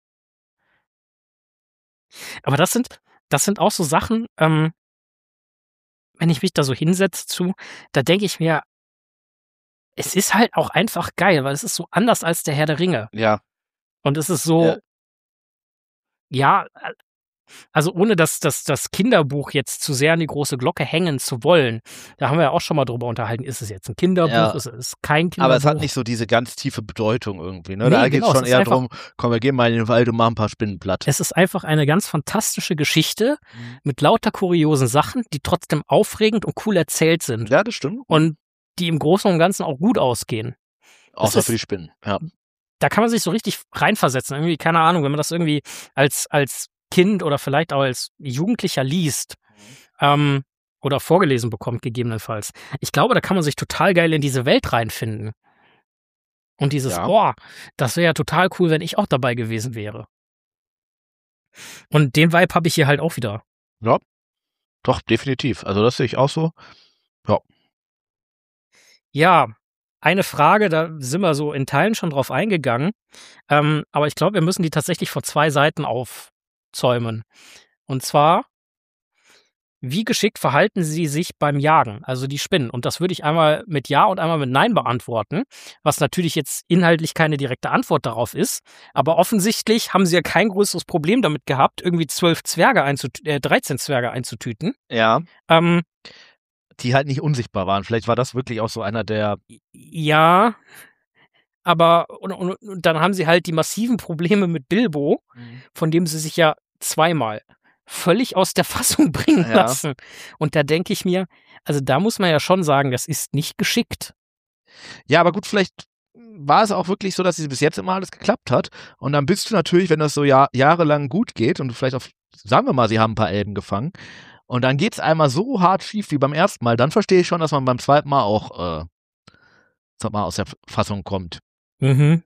aber das sind, das sind auch so Sachen, ähm, wenn ich mich da so hinsetze zu, da denke ich mir, es ist halt auch einfach geil, weil es ist so anders als der Herr der Ringe. Ja. Und es ist so, ja, Ja. also ohne das, das, das Kinderbuch jetzt zu sehr an die große Glocke hängen zu wollen, da haben wir ja auch schon mal drüber unterhalten, ist es jetzt ein Kinderbuch, Ja. ist es kein Kinderbuch? Aber es hat nicht so diese ganz tiefe Bedeutung irgendwie. Ne? Nee, Da geht es genau, schon es ist eher einfach- darum, komm, wir gehen mal in den Wald und machen ein paar Spinnen platt. Es ist einfach eine ganz fantastische Geschichte mit lauter kuriosen Sachen, die trotzdem aufregend und cool erzählt sind Ja, das stimmt. und die im Großen und Ganzen auch gut ausgehen. Außer ist- für die Spinnen. Ja. Da kann man sich so richtig reinversetzen. Irgendwie, keine Ahnung, wenn man das irgendwie als, als Kind oder vielleicht auch als Jugendlicher liest, ähm, oder vorgelesen bekommt, gegebenenfalls. Ich glaube, da kann man sich total geil in diese Welt reinfinden. Und dieses, Ja. boah, das wäre ja total cool, wenn ich auch dabei gewesen wäre. Und den Vibe habe ich hier halt auch wieder. Doch, definitiv. Also das sehe ich auch so. Ja, eine Frage, da sind wir so in Teilen schon drauf eingegangen. Ähm, aber ich glaube, wir müssen die tatsächlich von zwei Seiten aufzäumen. Und zwar, wie geschickt verhalten sie sich beim Jagen, also die Spinnen? Und das würde ich einmal mit Ja und einmal mit Nein beantworten, was natürlich jetzt inhaltlich keine direkte Antwort darauf ist. Aber offensichtlich haben sie ja kein größeres Problem damit gehabt, irgendwie zwölf Zwerge einzut äh, dreizehn Zwerge einzutüten. Ja. Ähm, Die halt nicht unsichtbar waren. Vielleicht war das wirklich auch so einer der. ja, aber und, und, und dann haben sie halt die massiven Probleme mit Bilbo, von dem sie sich ja zweimal völlig aus der Fassung bringen Ja. lassen. Und da denke ich mir, also da muss man ja schon sagen, das ist nicht geschickt. Ja, aber gut, vielleicht war es auch wirklich so, dass es bis jetzt immer alles geklappt hat. Und dann bist du natürlich, wenn das so Jahr, jahrelang gut geht und du vielleicht auf, sagen wir mal, sie haben ein paar Elben gefangen. Und dann geht's einmal so hart schief wie beim ersten Mal. Dann verstehe ich schon, dass man beim zweiten Mal auch äh, sag mal, aus der Fassung kommt. Mhm.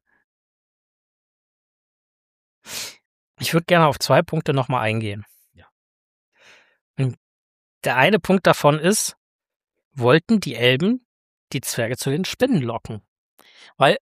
Ich würde gerne auf zwei Punkte nochmal eingehen. Ja. Und der eine Punkt davon ist, wollten die Elben die Zwerge zu den Spinnen locken? Weil,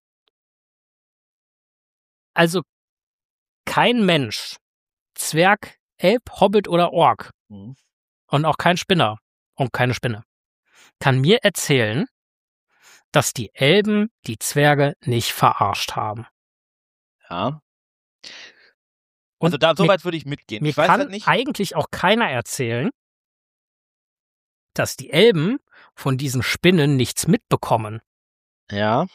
also kein Mensch, Zwerg, Elb, Hobbit oder Ork Mhm. und auch kein Spinner und keine Spinne kann mir erzählen, dass die Elben die Zwerge nicht verarscht haben. Ja. Und Und also da, so mir- weit würde ich mitgehen. Mir Ich weiß kann halt nicht. eigentlich auch keiner erzählen, dass die Elben von diesen Spinnen nichts mitbekommen. Ja.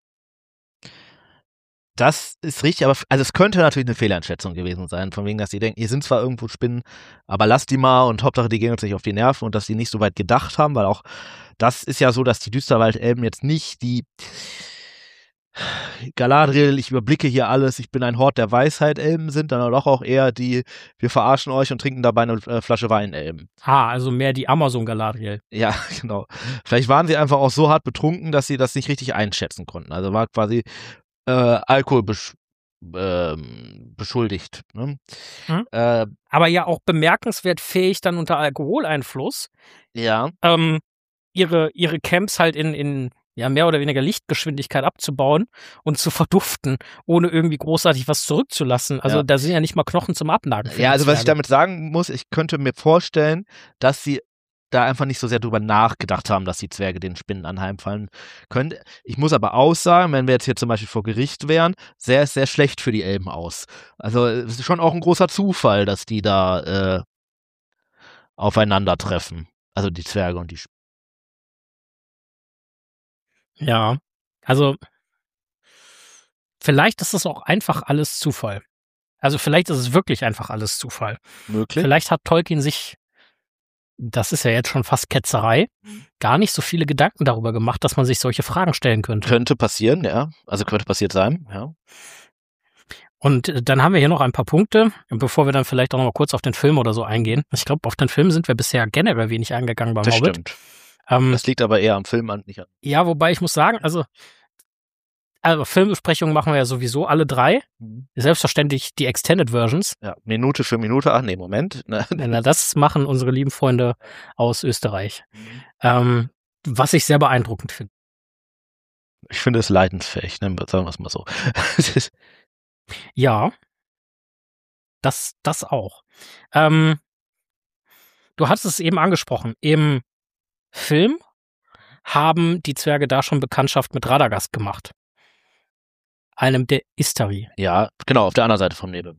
Das ist richtig, aber f- also es könnte natürlich eine Fehleinschätzung gewesen sein, von wegen, dass die denken, hier sind zwar irgendwo Spinnen, aber lasst die mal und Hauptsache, die gehen uns nicht auf die Nerven und dass die nicht so weit gedacht haben, weil auch das ist ja so, dass die Düsterwaldelben jetzt nicht die Galadriel, ich überblicke hier alles, ich bin ein Hort der Weisheit Elben sind, dann doch auch eher die, wir verarschen euch und trinken dabei eine äh, Flasche Wein Elben. Ah, also mehr die Amazon-Galadriel. Ja, genau. Vielleicht waren sie einfach auch so hart betrunken, dass sie das nicht richtig einschätzen konnten. Also war quasi äh, Alkohol besch ähm, beschuldigt. Ne? Hm. Äh, Aber ja auch bemerkenswert fähig, dann unter Alkoholeinfluss ja, ähm, ihre, ihre Camps halt in, in ja, mehr oder weniger Lichtgeschwindigkeit abzubauen und zu verduften, ohne irgendwie großartig was zurückzulassen. Also Ja. da sind ja nicht mal Knochen zum Abnagen. für ja, die also was ich Zwerge. damit sagen muss, ich könnte mir vorstellen, dass sie da einfach nicht so sehr drüber nachgedacht haben, dass die Zwerge den Spinnen anheimfallen können. Ich muss aber aussagen, wenn wir jetzt hier zum Beispiel vor Gericht wären, sehr, sehr schlecht für die Elben aus. Also es ist schon auch ein großer Zufall, dass die da äh, aufeinandertreffen. Also die Zwerge und die Spinnen. Ja, also vielleicht ist es auch einfach alles Zufall. Also vielleicht ist es wirklich einfach alles Zufall. Möglich. Vielleicht hat Tolkien sich, das ist ja jetzt schon fast Ketzerei, gar nicht so viele Gedanken darüber gemacht, dass man sich solche Fragen stellen könnte. Könnte passieren, ja. Also könnte passiert sein, ja. Und äh, dann haben wir hier noch ein paar Punkte, bevor wir dann vielleicht auch noch mal kurz auf den Film oder so eingehen. Ich glaube, auf den Film sind wir bisher generell wenig eingegangen beim Das Hobbit. stimmt. Ähm, Das liegt aber eher am Film an, nicht an. ja, wobei ich muss sagen, also, also Filmbesprechungen machen wir ja sowieso alle drei. Selbstverständlich die Extended Versions. Ja, Minute für Minute. Ach nee, Moment. Ne? Na, das machen unsere lieben Freunde aus Österreich. Ähm, was ich sehr beeindruckend finde. Ich finde es leidensfähig, ne? Sagen wir es mal so. Ja, das, das auch. Ähm, du hattest es eben angesprochen. Im Film haben die Zwerge da schon Bekanntschaft mit Radagast gemacht. Einem der Istari. Ja, genau, auf der anderen Seite vom Nebel.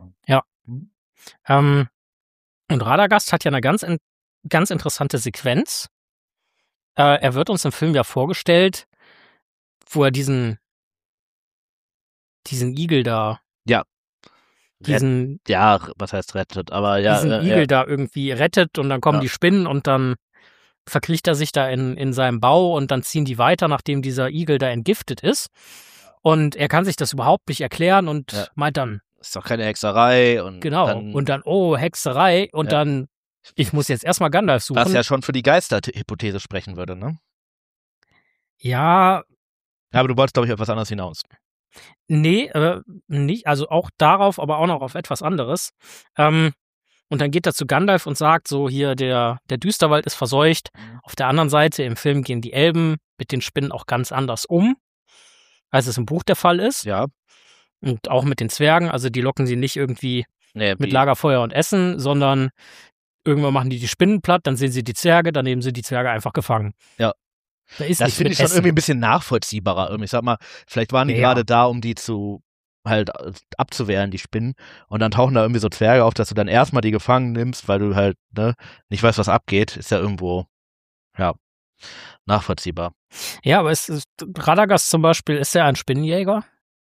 Ähm, und Radagast hat ja eine ganz, in, ganz interessante Sequenz. Äh, er wird uns im Film ja vorgestellt, wo er diesen, diesen Igel da, Ja. diesen, Ja, was heißt rettet, aber ja. diesen äh, Igel ja. da irgendwie rettet und dann kommen Ja. die Spinnen und dann verkriecht er sich da in, in seinem Bau und dann ziehen die weiter, nachdem dieser Igel da entgiftet ist. Und er kann sich das überhaupt nicht erklären und Ja. meint dann, Ist doch keine Hexerei und genau, dann, und dann, oh, Hexerei und Ja. dann, ich muss jetzt erstmal Gandalf suchen. was ja schon für die Geisterhypothese sprechen würde, ne? Ja, Ja, aber du wolltest, glaube ich, auf was anderes hinaus. nee, äh, nicht, also auch darauf, aber auch noch auf etwas anderes. Ähm, und dann geht er zu Gandalf und sagt so, hier, der, der Düsterwald ist verseucht. Mhm. Auf der anderen Seite, im Film gehen die Elben mit den Spinnen auch ganz anders um, als es im Buch der Fall ist. Ja. Und auch mit den Zwergen, also die locken sie nicht irgendwie Nee, mit die- Lagerfeuer und Essen, sondern irgendwann machen die die Spinnen platt, dann sehen sie die Zwerge, daneben sind die Zwerge einfach gefangen. Ja. Da ist Das nichts finde mit ich schon Essen. irgendwie ein bisschen nachvollziehbarer. Irgendwie. Ich sag mal, vielleicht waren die Ja. gerade da, um die zu halt äh, abzuwehren, die Spinnen. Und dann tauchen da irgendwie so Zwerge auf, dass du dann erstmal die gefangen nimmst, weil du halt ne, nicht weißt, was abgeht. Ist ja irgendwo, ja, nachvollziehbar. Ja, aber es ist, Radagast zum Beispiel, ist ja ein Spinnenjäger.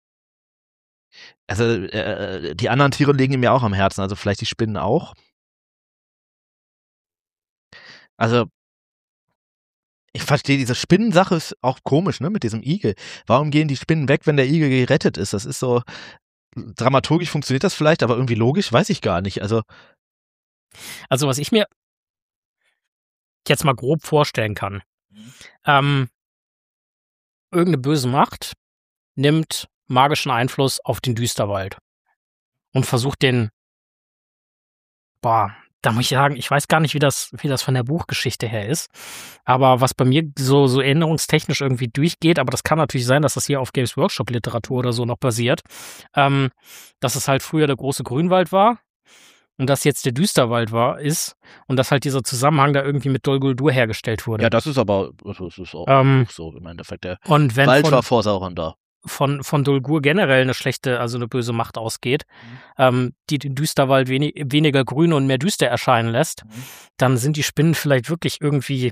Also äh, die anderen Tiere liegen ihm ja auch am Herzen, also vielleicht die Spinnen auch. Also ich verstehe, diese Spinnensache ist auch komisch, ne, mit diesem Igel. Warum gehen die Spinnen weg, wenn der Igel gerettet ist? Das ist so, dramaturgisch funktioniert das vielleicht, aber irgendwie logisch weiß ich gar nicht. Also, Also was ich mir jetzt mal grob vorstellen kann. Ähm, irgendeine böse Macht nimmt magischen Einfluss auf den Düsterwald und versucht den, boah, da muss ich sagen, ich weiß gar nicht, wie das, wie das von der Buchgeschichte her ist, aber was bei mir so, so erinnerungstechnisch irgendwie durchgeht, aber das kann natürlich sein, dass das hier auf Games Workshop Literatur oder so noch basiert, ähm, dass es halt früher der große Grünwald war und das jetzt der Düsterwald war, ist und dass halt dieser Zusammenhang da irgendwie mit Dol Guldur hergestellt wurde. ja, das ist aber, das ist auch Ähm, so im Endeffekt. Der und wenn Wald von, war vor Sauron da. von, von Dol Gur generell eine schlechte, also eine böse Macht ausgeht, Mhm. ähm, die den Düsterwald wenig, weniger grün und mehr düster erscheinen lässt, Mhm. dann sind die Spinnen vielleicht wirklich irgendwie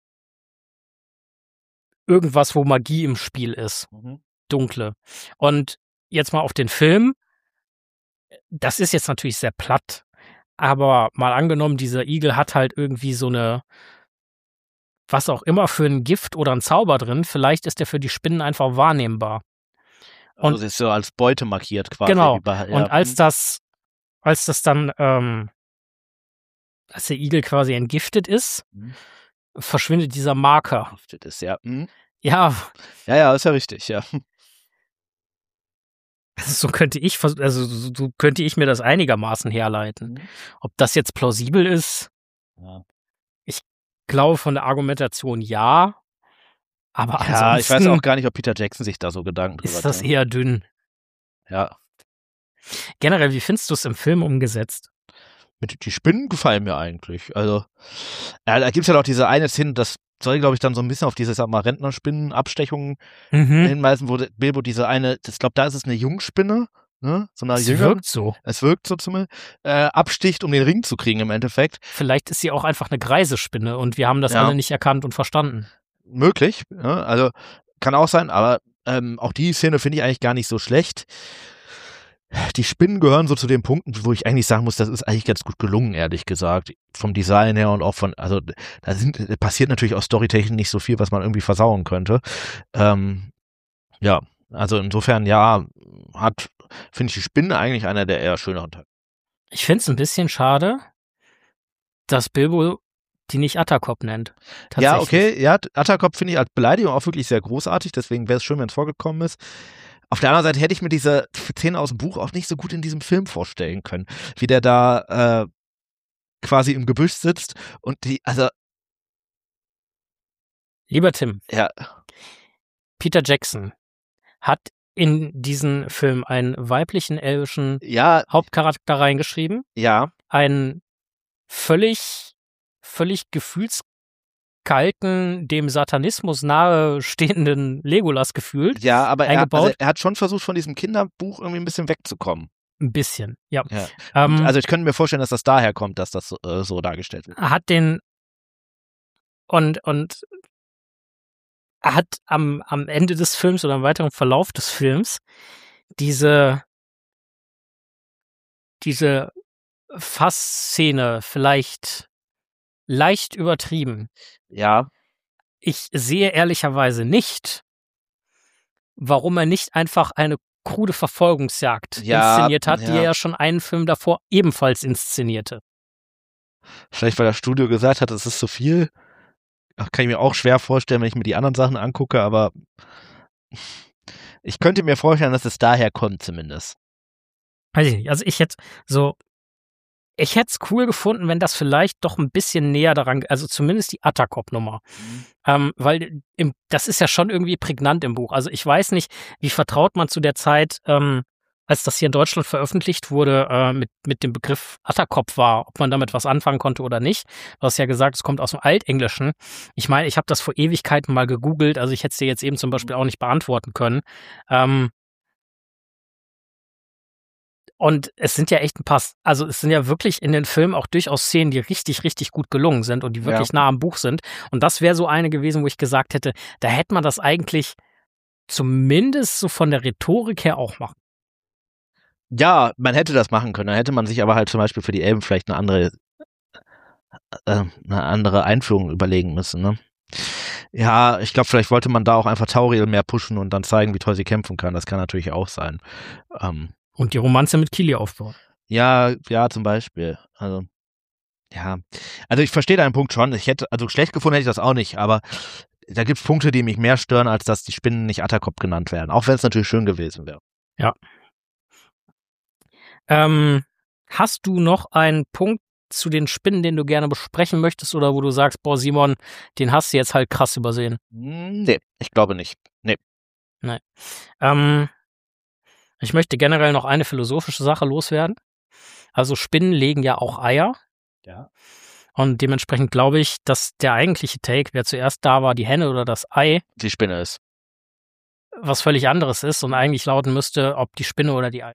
irgendwas, wo Magie im Spiel ist. Mhm. Dunkle. Und jetzt mal auf den Film. Das ist jetzt natürlich sehr platt, aber mal angenommen, dieser Igel hat halt irgendwie so eine, was auch immer für ein Gift oder ein Zauber drin, vielleicht ist der für die Spinnen einfach wahrnehmbar. Also Und- das ist so als Beute markiert quasi. Genau. Wie bei, ja. Und als das, als das dann, ähm, als der Igel quasi entgiftet ist, Mhm. verschwindet dieser Marker. Das ist ja. Mhm. Ja, Ja, ja, ist ja richtig, ja. so könnte ich, vers- also so so könnte ich mir das einigermaßen herleiten. Mhm. Ob das jetzt plausibel ist, Ja. glaube von der Argumentation ja. Aber Ja, ich weiß ansonsten auch gar nicht, ob Peter Jackson sich da so Gedanken drüber ist das macht. eher dünn. Ja. Generell, wie findest du es im Film umgesetzt? Mit, die Spinnen gefallen mir eigentlich. Also, ja, da gibt's ja noch diese eine Szene, das soll, glaube ich, dann so ein bisschen auf diese, sag mal, Rentnerspinnen-Abstechungen Mhm. hinweisen, wo der Bilbo diese eine, ich glaube, da ist es eine Jungspinne, ne? So eine Es Jüngere. wirkt so. Es wirkt so zumindest, äh, absticht, um den Ring zu kriegen im Endeffekt. Vielleicht ist sie auch einfach eine Greisespinne und wir haben das Ja. alle nicht erkannt und verstanden. Möglich, ja, also kann auch sein, aber ähm, auch die Szene finde ich eigentlich gar nicht so schlecht. Die Spinnen gehören so zu den Punkten, wo ich eigentlich sagen muss, das ist eigentlich ganz gut gelungen, ehrlich gesagt. Vom Design her und auch von, also da sind, da passiert natürlich auch storytechnisch nicht so viel, was man irgendwie versauen könnte. Ähm, ja, also insofern, ja, hat, finde ich die Spinne eigentlich einer der eher schöneren Teile. Ich finde es ein bisschen schade, dass Bilbo die nicht Atterkop nennt. Ja, Tatsächlich. okay, ja, Atterkop finde ich als Beleidigung auch wirklich sehr großartig, deswegen wäre es schön, wenn es vorgekommen ist. Auf der anderen Seite hätte ich mir diese Szene aus dem Buch auch nicht so gut in diesem Film vorstellen können, wie der da äh, quasi im Gebüsch sitzt und die, also, Lieber Tim, ja, Peter Jackson hat in diesen Film einen weiblichen elbischen ja, Hauptcharakter reingeschrieben, ja, einen völlig, völlig gefühlskalten, dem Satanismus nahe stehenden Legolas gefühlt. ja, aber er, Eingebaut. also er hat schon versucht, von diesem Kinderbuch irgendwie ein bisschen wegzukommen. Ein bisschen, ja. Ja. Ähm, Also ich könnte mir vorstellen, dass das daher kommt, dass das äh, so dargestellt wird. hat den und, und er hat am, am Ende des Films oder im weiteren Verlauf des Films diese, diese Fassszene vielleicht leicht übertrieben. Ja, Ich sehe ehrlicherweise nicht, warum er nicht einfach eine krude Verfolgungsjagd Ja, inszeniert hat, die ja. er ja schon einen Film davor ebenfalls inszenierte. vielleicht weil das Studio gesagt hat, es ist zu viel. Ach, kann ich mir auch schwer vorstellen, wenn ich mir die anderen Sachen angucke, aber ich könnte mir vorstellen, dass es daher kommt zumindest. Weiß ich nicht. Also ich hätte so, ich hätte es cool gefunden, wenn das vielleicht doch ein bisschen näher daran, also zumindest die Atterkop-Nummer. Ähm, weil im, das ist ja schon irgendwie prägnant im Buch. Also ich weiß nicht, wie vertraut man zu der Zeit, ähm, als das hier in Deutschland veröffentlicht wurde, äh, mit, mit dem Begriff Atterkop war, ob man damit was anfangen konnte oder nicht. Du hast ja gesagt, es kommt aus dem Altenglischen. Ich meine, ich habe das vor Ewigkeiten mal gegoogelt, also ich hätte es dir jetzt eben zum Beispiel auch nicht beantworten können. Ähm, Und es sind ja echt ein paar, also es sind ja wirklich in den Filmen auch durchaus Szenen, die richtig, richtig gut gelungen sind und die wirklich Ja. nah am Buch sind. Und das wäre so eine gewesen, wo ich gesagt hätte, da hätte man das eigentlich zumindest so von der Rhetorik her auch machen. Ja, man hätte das machen können. Dann hätte man sich aber halt zum Beispiel für die Elben vielleicht eine andere, äh, eine andere Einführung überlegen müssen. Ne? Ja, ich glaube, vielleicht wollte man da auch einfach Tauriel mehr pushen und dann zeigen, wie toll sie kämpfen kann. Das kann natürlich auch sein. Ähm, Und die Romanze mit Kili aufbauen. ja, ja, zum Beispiel. Also, ja. Also ich verstehe deinen Punkt schon. Ich hätte, also schlecht gefunden hätte ich das auch nicht, aber da gibt es Punkte, die mich mehr stören, als dass die Spinnen nicht Atterkop genannt werden. Auch wenn es natürlich schön gewesen wäre. Ähm, hast du noch einen Punkt zu den Spinnen, den du gerne besprechen möchtest oder wo du sagst, boah, Simon, den hast du jetzt halt krass übersehen? Hm, Nee, ich glaube nicht. Nee. Ähm, ich möchte generell noch eine philosophische Sache loswerden. Also Spinnen legen ja auch Eier. Ja. Und dementsprechend glaube ich, dass der eigentliche Take, wer zuerst da war, die Henne oder das Ei, Die Spinne ist. was völlig anderes ist und eigentlich lauten müsste, ob die Spinne oder die Ei.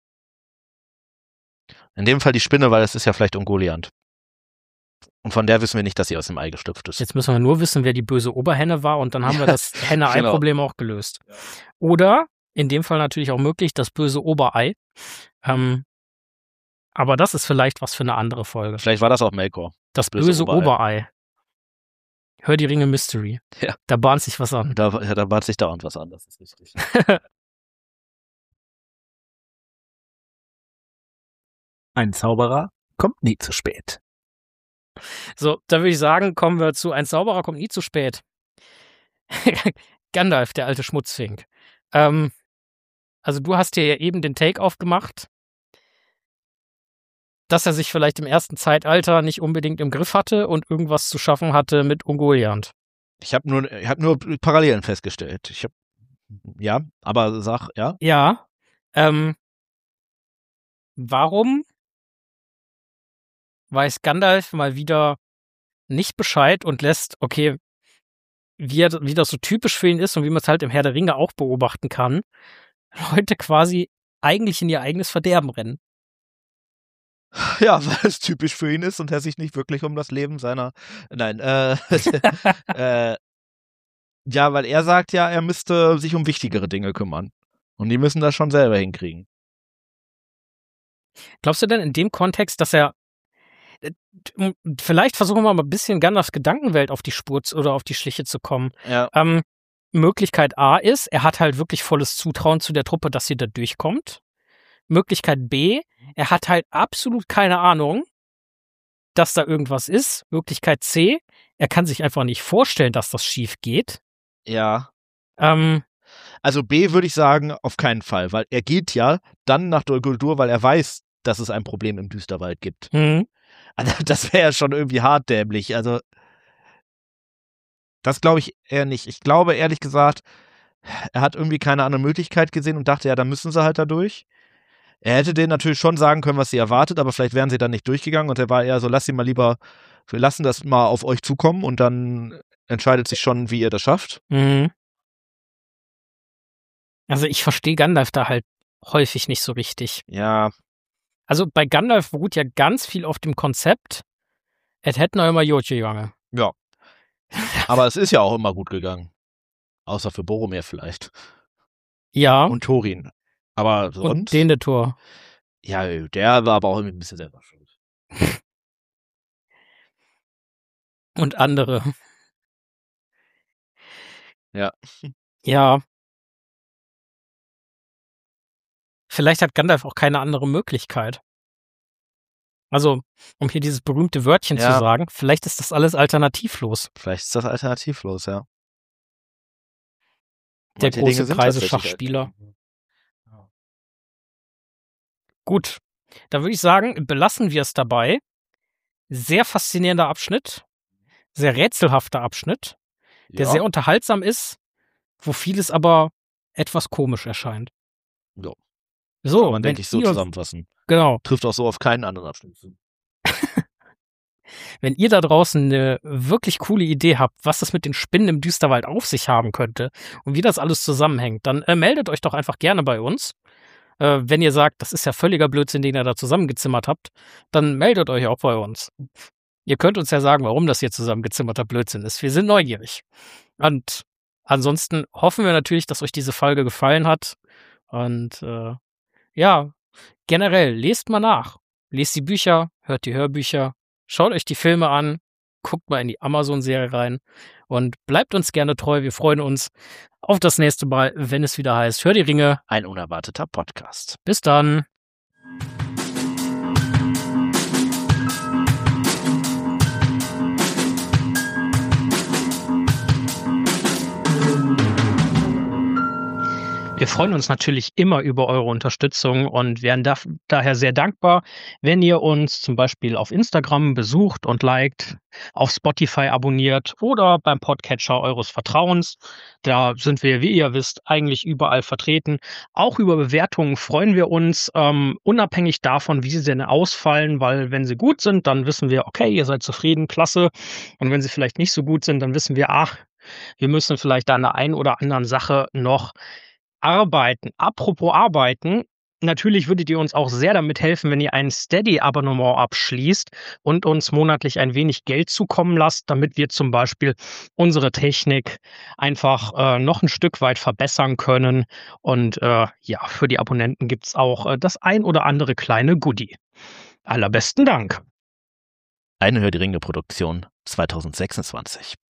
In dem Fall die Spinne, weil es ist ja vielleicht Ungoliant. Und von der wissen wir nicht, dass sie aus dem Ei geschlüpft ist. Jetzt müssen wir nur wissen, wer die böse Oberhenne war und dann haben wir das Henne-Ei-Problem auch gelöst. Oder, in dem Fall natürlich auch möglich, das böse Oberei. Ähm, aber das ist vielleicht was für eine andere Folge. Vielleicht war das auch Melkor. Das böse böse Oberei. Oberei. Hör die Ringe Mystery. Ja. Da bahnt sich was an. Da, ja, da bahnt sich dauernd was an, das ist richtig. Ein Zauberer kommt nie zu spät. So, da würde ich sagen, kommen wir zu Ein Zauberer kommt nie zu spät. Gandalf, der alte Schmutzfink. Ähm, also du hast dir ja eben den Take aufgemacht, dass er sich vielleicht im ersten Zeitalter nicht unbedingt im Griff hatte und irgendwas zu schaffen hatte mit Ungoliant. Ich habe nur, ich hab nur Parallelen festgestellt. Ich hab, ja, aber sag, ja. Ja. Ähm, warum weiß Gandalf mal wieder nicht Bescheid und lässt, okay, wie, er, wie das so typisch für ihn ist und wie man es halt im Herr der Ringe auch beobachten kann, Leute quasi eigentlich in ihr eigenes Verderben rennen. Ja, weil es typisch für ihn ist und er sich nicht wirklich um das Leben seiner, nein, äh, äh, ja, weil er sagt ja, er müsste sich um wichtigere Dinge kümmern. Und die müssen das schon selber hinkriegen. Glaubst du denn in dem Kontext, dass er vielleicht versuchen wir mal ein bisschen Gandalfs Gedankenwelt auf die Spur zu, oder auf die Schliche zu kommen. Ja. Ähm, Möglichkeit A ist, er hat halt wirklich volles Zutrauen zu der Truppe, dass sie da durchkommt. Möglichkeit B, er hat halt absolut keine Ahnung, dass da irgendwas ist. Möglichkeit C, er kann sich einfach nicht vorstellen, dass das schief geht. Ja. Ähm, Also B würde ich sagen, auf keinen Fall, weil er geht ja dann nach Dol Guldur, weil er weiß, dass es ein Problem im Düsterwald gibt. hm. Also das wäre ja schon irgendwie hart dämlich. Also das glaube ich eher nicht. Ich glaube ehrlich gesagt, er hat irgendwie keine andere Möglichkeit gesehen und dachte, ja, dann müssen sie halt da durch. Er hätte denen natürlich schon sagen können, was sie erwartet, aber vielleicht wären sie dann nicht durchgegangen und er war eher so, lass sie mal lieber, wir lassen das mal auf euch zukommen und dann entscheidet sich schon, wie ihr das schafft. Mhm. Also ich verstehe Gandalf da halt häufig nicht so richtig. Ja. Also bei Gandalf beruht ja ganz viel auf dem Konzept, et hätten auch immer Jotje gegangen. Ja. Aber es ist ja auch immer gut gegangen. Außer für Boromir vielleicht. Ja. Und Thorin. Aber sonst? Und Denethor. Ja, der war aber auch irgendwie ein bisschen selber schuld. Und andere. Ja. Ja. Vielleicht hat Gandalf auch keine andere Möglichkeit. Also, um hier dieses berühmte Wörtchen Ja. zu sagen, vielleicht ist das alles alternativlos. Vielleicht ist das alternativlos, ja. Der Manche große Dinge sind Kreise tatsächlich Schachspieler. Gut, dann würde ich sagen, belassen wir es dabei. Sehr faszinierender Abschnitt, sehr rätselhafter Abschnitt, der Ja. sehr unterhaltsam ist, wo vieles aber etwas komisch erscheint. Ja. So, Kann man, wenn denke ich, so ihr, zusammenfassen. genau, Trifft auch so auf keinen anderen Abschnitt zu. wenn ihr da draußen eine wirklich coole Idee habt, was das mit den Spinnen im Düsterwald auf sich haben könnte und wie das alles zusammenhängt, dann äh, meldet euch doch einfach gerne bei uns. Äh, wenn ihr sagt, das ist ja völliger Blödsinn, den ihr da zusammengezimmert habt, dann meldet euch auch bei uns. Ihr könnt uns ja sagen, warum das hier zusammengezimmerter Blödsinn ist. Wir sind neugierig. Und ansonsten hoffen wir natürlich, dass euch diese Folge gefallen hat. Und äh, ja, generell, lest mal nach. Lest die Bücher, hört die Hörbücher, schaut euch die Filme an, guckt mal in die Amazon-Serie rein und bleibt uns gerne treu. Wir freuen uns auf das nächste Mal, wenn es wieder heißt, Hör die Ringe. Ein unerwarteter Podcast. Bis dann. Wir freuen uns natürlich immer über eure Unterstützung und wären da, daher sehr dankbar, wenn ihr uns zum Beispiel auf Instagram besucht und liked, auf Spotify abonniert oder beim Podcatcher eures Vertrauens. Da sind wir, wie ihr wisst, eigentlich überall vertreten. Auch über Bewertungen freuen wir uns, ähm, unabhängig davon, wie sie denn ausfallen, weil wenn sie gut sind, dann wissen wir, okay, ihr seid zufrieden, klasse. Und wenn sie vielleicht nicht so gut sind, dann wissen wir, ach, wir müssen vielleicht da an der einen oder anderen Sache noch Arbeiten. Apropos Arbeiten. Natürlich würdet ihr uns auch sehr damit helfen, wenn ihr ein Steady-Abonnement abschließt und uns monatlich ein wenig Geld zukommen lasst, damit wir zum Beispiel unsere Technik einfach äh, noch ein Stück weit verbessern können. Und äh, ja, für die Abonnenten gibt's auch äh, das ein oder andere kleine Goodie. Allerbesten Dank. Eine Hör die Ringe Produktion zwanzig sechsundzwanzig.